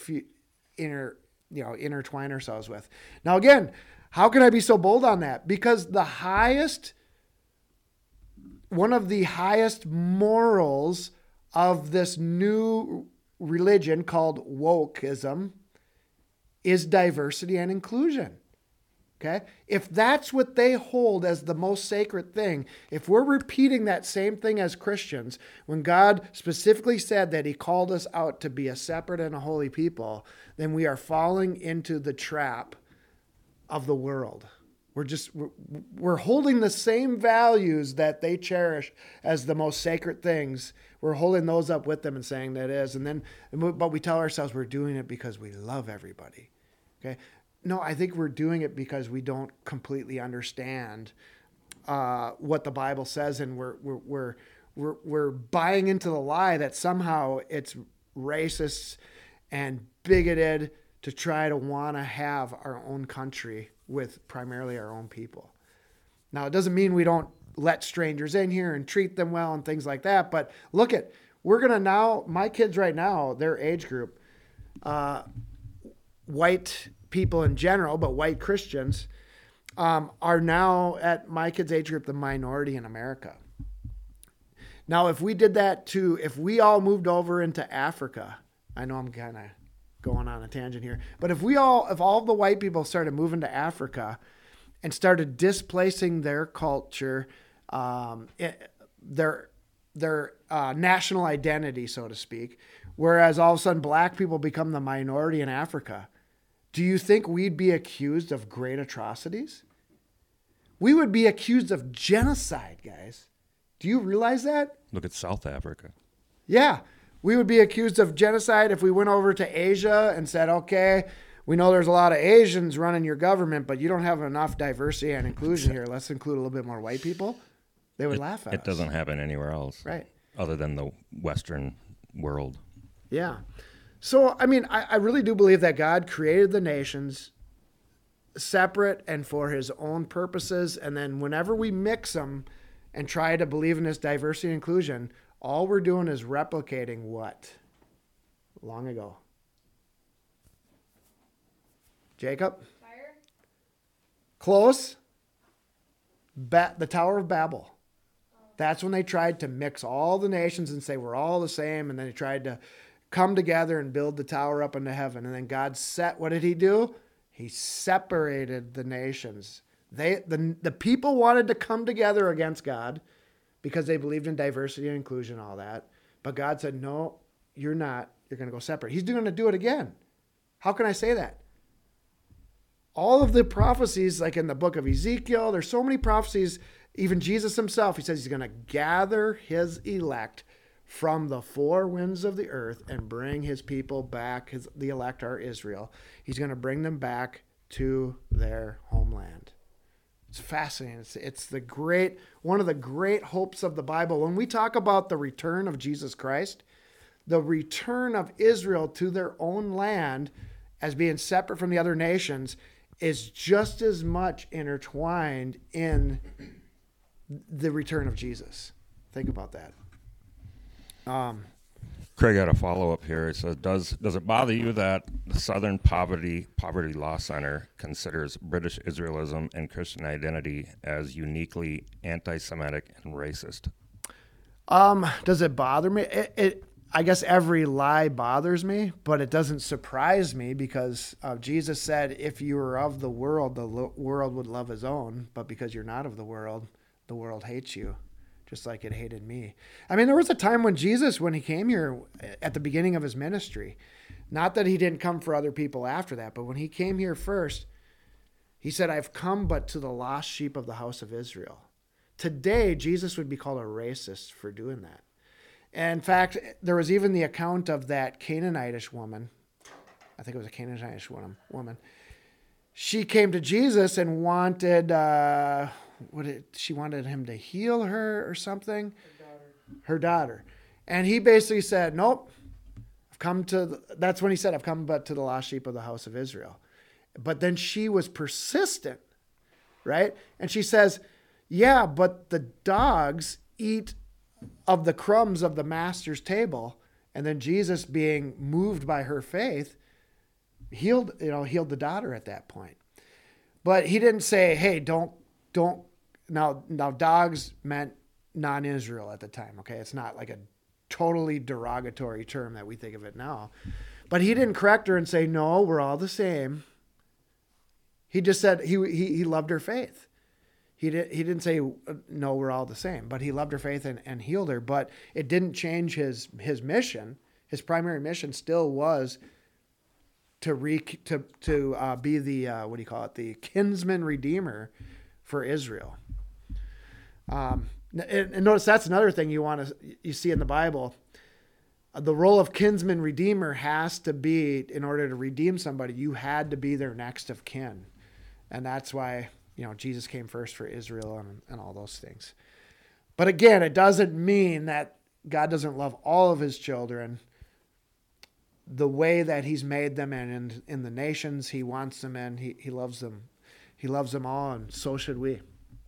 intertwine ourselves with. Now, again, how can I be so bold on that? Because one of the highest morals of this new religion called wokeism is diversity and inclusion. Okay? If that's what they hold as the most sacred thing, if we're repeating that same thing as Christians, when God specifically said that he called us out to be a separate and a holy people, then we are falling into the trap of the world. We're holding the same values that they cherish as the most sacred things. We're holding those up with them and saying that is, but we tell ourselves we're doing it because we love everybody. Okay? No, I think we're doing it because we don't completely understand what the Bible says, and we're buying into the lie that somehow it's racist and bigoted to try to want to have our own country with primarily our own people. Now, it doesn't mean we don't let strangers in here and treat them well and things like that, but look at, we're going to now, my kids right now, their age group, white people in general, but white Christians, are now at my kids' age group, the minority in America. Now, if we did that if we all moved over into Africa, I know I'm kind of going on a tangent here, but if all the white people started moving to Africa and started displacing their culture, their national identity, so to speak, whereas all of a sudden black people become the minority in Africa, do you think we'd be accused of great atrocities? We would be accused of genocide, guys. Do you realize that? Look at South Africa. Yeah. We would be accused of genocide if we went over to Asia and said, okay, we know there's a lot of Asians running your government, but you don't have enough diversity and inclusion here. Let's include a little bit more white people. They would laugh at us. It doesn't happen anywhere else. Right. Other than the Western world. Yeah. So, I mean, I really do believe that God created the nations separate and for his own purposes. And then whenever we mix them and try to believe in this diversity and inclusion, all we're doing is replicating what? Long ago. Jacob? Fire? Close. The Tower of Babel. That's when they tried to mix all the nations and say we're all the same. And then they tried to come together and build the tower up into heaven. And then God what did he do? He separated the nations. The people wanted to come together against God because they believed in diversity and inclusion and all that. But God said, no, you're not. You're going to go separate. He's going to do it again. How can I say that? All of the prophecies, like in the book of Ezekiel, there's so many prophecies. Even Jesus himself, he says he's going to gather his elect from the four winds of the earth and bring his people back. The elect are Israel. He's going to bring them back to their homeland. It's fascinating. It's one of the great hopes of the Bible. When we talk about the return of Jesus Christ, the return of Israel to their own land as being separate from the other nations is just as much intertwined in the return of Jesus. Think about that. Craig had a follow-up here. It says, does it bother you that the Southern Poverty Law Center considers British Israelism and Christian identity as uniquely anti-Semitic and racist? Does it bother me? I guess every lie bothers me, but it doesn't surprise me because Jesus said, if you were of the world world would love his own, but because you're not of the world hates you. Just like it hated me. I mean, there was a time when Jesus, when he came here at the beginning of his ministry, not that he didn't come for other people after that, but when he came here first, he said, I've come but to the lost sheep of the house of Israel. Today, Jesus would be called a racist for doing that. And in fact, there was even the account of that Canaanitish woman. I think it was a Canaanitish woman. She came to Jesus and wanted... she wanted him to heal her or something. Her daughter. And he basically said, nope. That's when he said, I've come but to the lost sheep of the house of Israel. But then she was persistent, right? And she says, yeah, but the dogs eat of the crumbs of the master's table. And then Jesus, being moved by her faith, healed the daughter at that point. But he didn't say, hey, don't. Now dogs meant non-Israel at the time. Okay. It's not like a totally derogatory term that we think of it now, but he didn't correct her and say, no, we're all the same. He just said he loved her faith. He didn't say, no, we're all the same, but he loved her faith and healed her. But it didn't change his mission. His primary mission still was to be the, what do you call it? The kinsman redeemer for Israel. And notice that's another thing you see in the Bible. The role of kinsman redeemer has to be, in order to redeem somebody, you had to be their next of kin. And that's why, Jesus came first for Israel and all those things. But again, it doesn't mean that God doesn't love all of his children the way that he's made them, and in the nations he wants them in. He loves them. He loves them all, and so should we.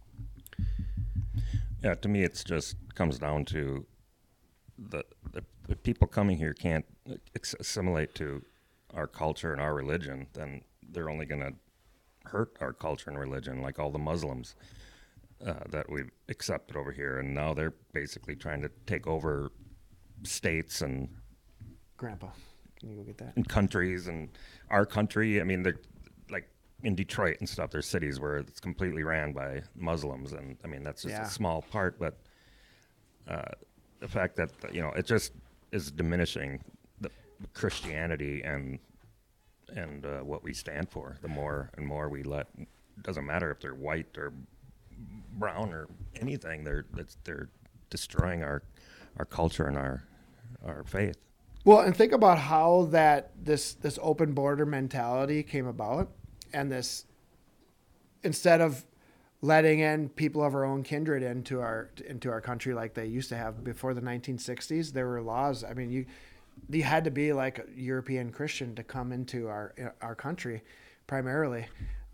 Yeah, to me, it's just comes down to the people coming here can't assimilate to our culture and our religion, then they're only going to hurt our culture and religion, like all the Muslims that we've accepted over here. And now they're basically trying to take over states and Grandpa, can you go get that? and countries and our country. I mean, they're like in Detroit and stuff, there's cities where it's completely ran by Muslims. And I mean, that's just a small part, but the fact that, it just is diminishing the Christianity and what we stand for. The more and more we let, it doesn't matter if they're white or brown or anything, they're destroying our culture and our faith. Well, and think about how this open border mentality came about, and this, instead of letting in people of our own kindred into our country like they used to have before the 1960s, there were laws. I mean, you had to be like a European Christian to come into our country, primarily.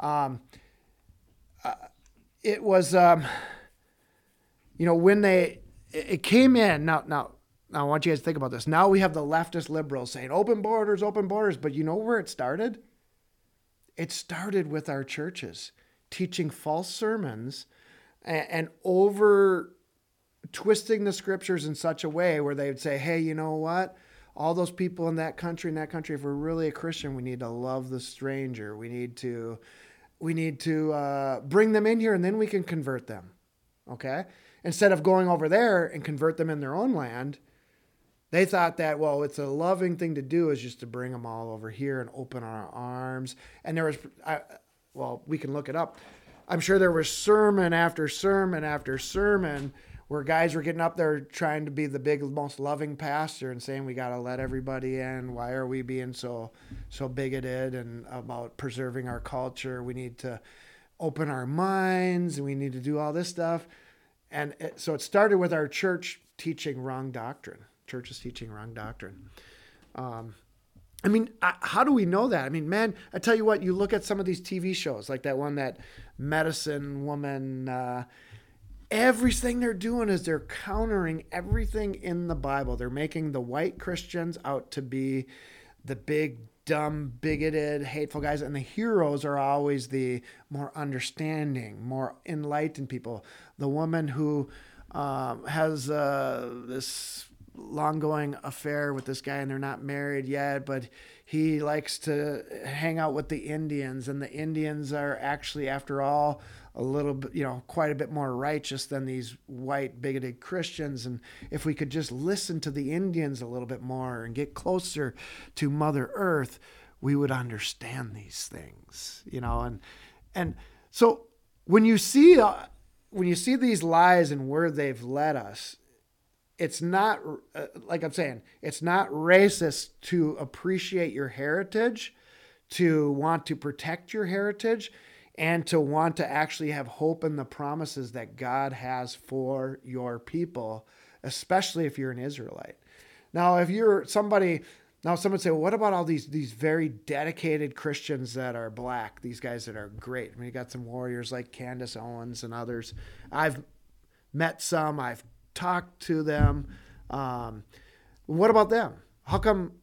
It was, when it came in. Now I want you guys to think about this. Now we have the leftist liberals saying open borders, but you know where it started? It started with our churches teaching false sermons and over twisting the scriptures in such a way where they would say, hey, you know what? All those people in that country, if we're really a Christian, we need to love the stranger. We need to bring them in here, and then we can convert them. Okay? Instead of going over there and convert them in their own land, they thought that, well, it's a loving thing to do is just to bring them all over here and open our arms. And there was, we can look it up. I'm sure there was sermon after sermon after sermon where guys were getting up there trying to be the big, most loving pastor and saying, we got to let everybody in. Why are we being so bigoted and about preserving our culture? We need to open our minds and we need to do all this stuff. And so it started with our church teaching wrong doctrine. Churches teaching wrong doctrine. How do we know that? I mean, man, I tell you what, you look at some of these TV shows, like that one, that medicine woman, everything they're doing is they're countering everything in the Bible. They're making the white Christians out to be the big, dumb, bigoted, hateful guys. And the heroes are always the more understanding, more enlightened people. The woman who has this long-going affair with this guy, and they're not married yet, but he likes to hang out with the Indians, and the Indians are actually, after all, a little bit, quite a bit more righteous than these white bigoted Christians. And if we could just listen to the Indians a little bit more and get closer to Mother Earth, we would understand these things, and so when you see these lies and where they've led us, it's not, like I'm saying, it's not racist to appreciate your heritage, to want to protect your heritage, and to want to actually have hope in the promises that God has for your people, especially if you're an Israelite. Now, if you're somebody, someone say, well, what about all these very dedicated Christians that are black, these guys that are great? I mean, you got some warriors like Candace Owens and others. I've met some, I've talk to them. What about them? How come,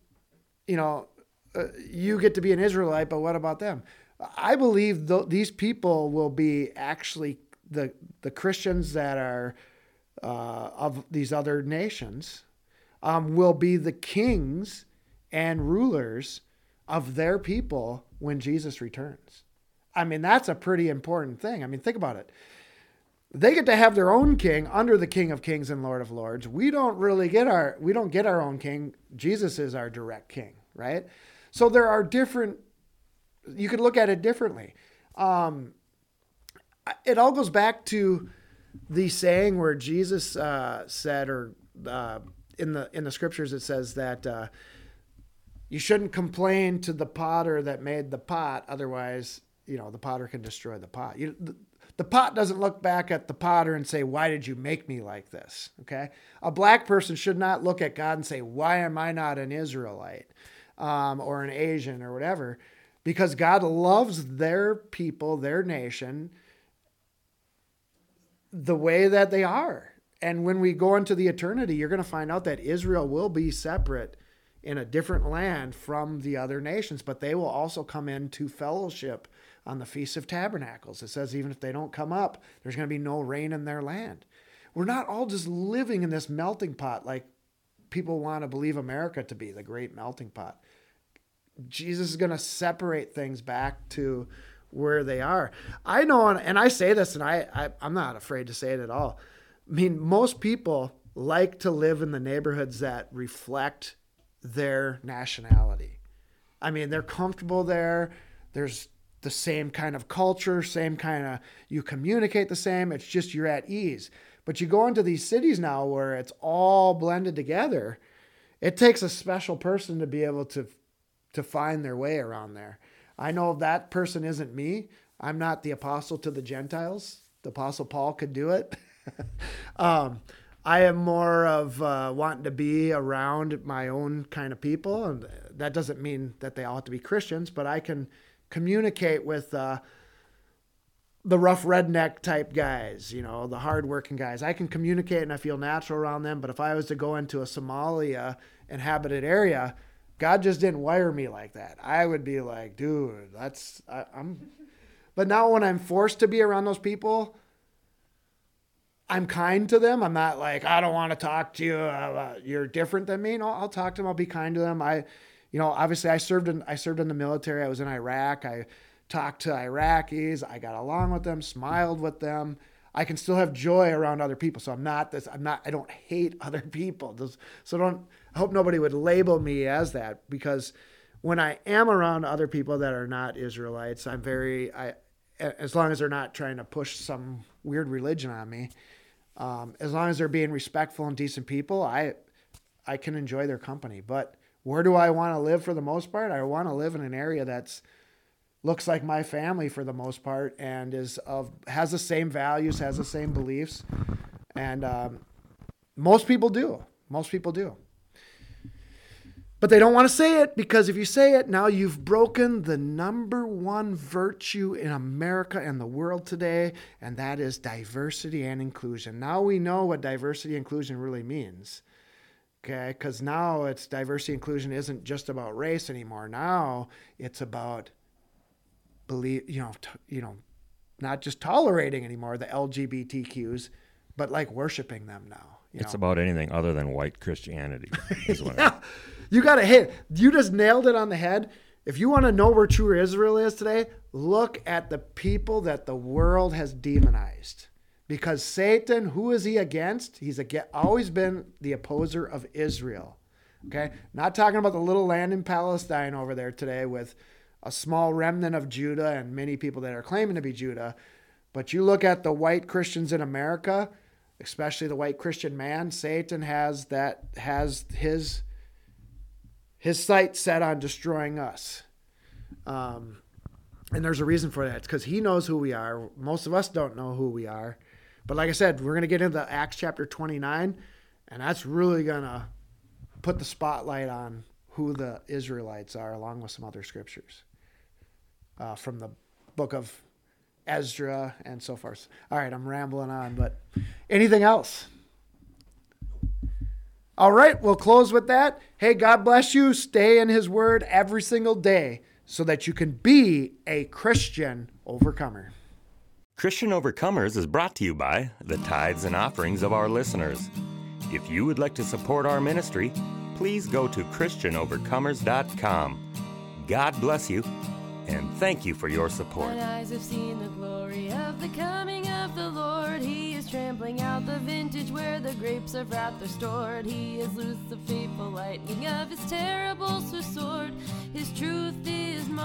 you get to be an Israelite, but what about them? I believe these people will be actually the Christians that are of these other nations will be the kings and rulers of their people when Jesus returns. I mean, that's a pretty important thing. I mean, think about it. They get to have their own king under the King of Kings and Lord of Lords. We don't get our own king. Jesus is our direct king, right? So there are different, you could look at it differently. It all goes back to the saying where Jesus said, or in the scriptures, it says that you shouldn't complain to the potter that made the pot. Otherwise, the potter can destroy the pot. The pot doesn't look back at the potter and say, why did you make me like this? Okay. A black person should not look at God and say, why am I not an Israelite or an Asian or whatever? Because God loves their people, their nation, the way that they are. And when we go into the eternity, you're going to find out that Israel will be separate in a different land from the other nations, but they will also come into fellowship on the Feast of Tabernacles. It says even if they don't come up, there's going to be no rain in their land. We're not all just living in this melting pot like people want to believe America to be, the great melting pot. Jesus is going to separate things back to where they are. I know, and I say this, and I'm not afraid to say it at all. I mean, most people like to live in the neighborhoods that reflect their nationality. I mean, they're comfortable there. There's the same kind of culture, you communicate the same. It's just you're at ease. But you go into these cities now where it's all blended together. It takes a special person to be able to find their way around there. I know that person isn't me. I'm not the apostle to the Gentiles. The apostle Paul could do it. I am more of wanting to be around my own kind of people. And that doesn't mean that they all have to be Christians, but I can communicate with the rough redneck type guys, the hardworking guys. I can communicate and I feel natural around them. But if I was to go into a Somalia inhabited area, God just didn't wire me like that. I would be like, dude, but now when I'm forced to be around those people, I'm kind to them. I'm not like, I don't want to talk to you. You're different than me. No, I'll talk to them. I'll be kind to them. Obviously I served in the military. I was in Iraq. I talked to Iraqis. I got along with them, smiled with them. I can still have joy around other people. So I don't hate other people. I hope nobody would label me as that, because when I am around other people that are not Israelites, as long as they're not trying to push some weird religion on me, as long as they're being respectful and decent people, I can enjoy their company. But where do I want to live for the most part? I want to live in an area that's looks like my family for the most part, and has the same values, has the same beliefs, and most people do. But they don't want to say it, because if you say it, now you've broken the number one virtue in America and the world today, and that is diversity and inclusion. Now we know what diversity and inclusion really means. Okay, because now it's diversity and inclusion isn't just about race anymore. Now it's about not just tolerating anymore the LGBTQs, but like worshiping them now. It's about anything other than white Christianity. You got to hit. You just nailed it on the head. If you want to know where true Israel is today, look at the people that the world has demonized. Because Satan, who is he against? He's always been the opposer of Israel. Okay? Not talking about the little land in Palestine over there today with a small remnant of Judah and many people that are claiming to be Judah. But you look at the white Christians in America, especially the white Christian man, Satan has his sights set on destroying us. And there's a reason for that. It's because he knows who we are. Most of us don't know who we are. But like I said, we're going to get into Acts chapter 29, and that's really going to put the spotlight on who the Israelites are, along with some other scriptures from the book of Ezra and so forth. All right, I'm rambling on, but anything else? All right, we'll close with that. Hey, God bless you. Stay in his word every single day so that you can be a Christian overcomer. Christian Overcomers is brought to you by the tithes and offerings of our listeners. If you would like to support our ministry, please go to ChristianOvercomers.com. God bless you, and Thank you for your support. Mine eyes have seen the glory of the coming of the Lord. He is trampling out the vintage where the grapes of wrath are stored. He has loosed the fateful lightning of his terrible sword. His truth is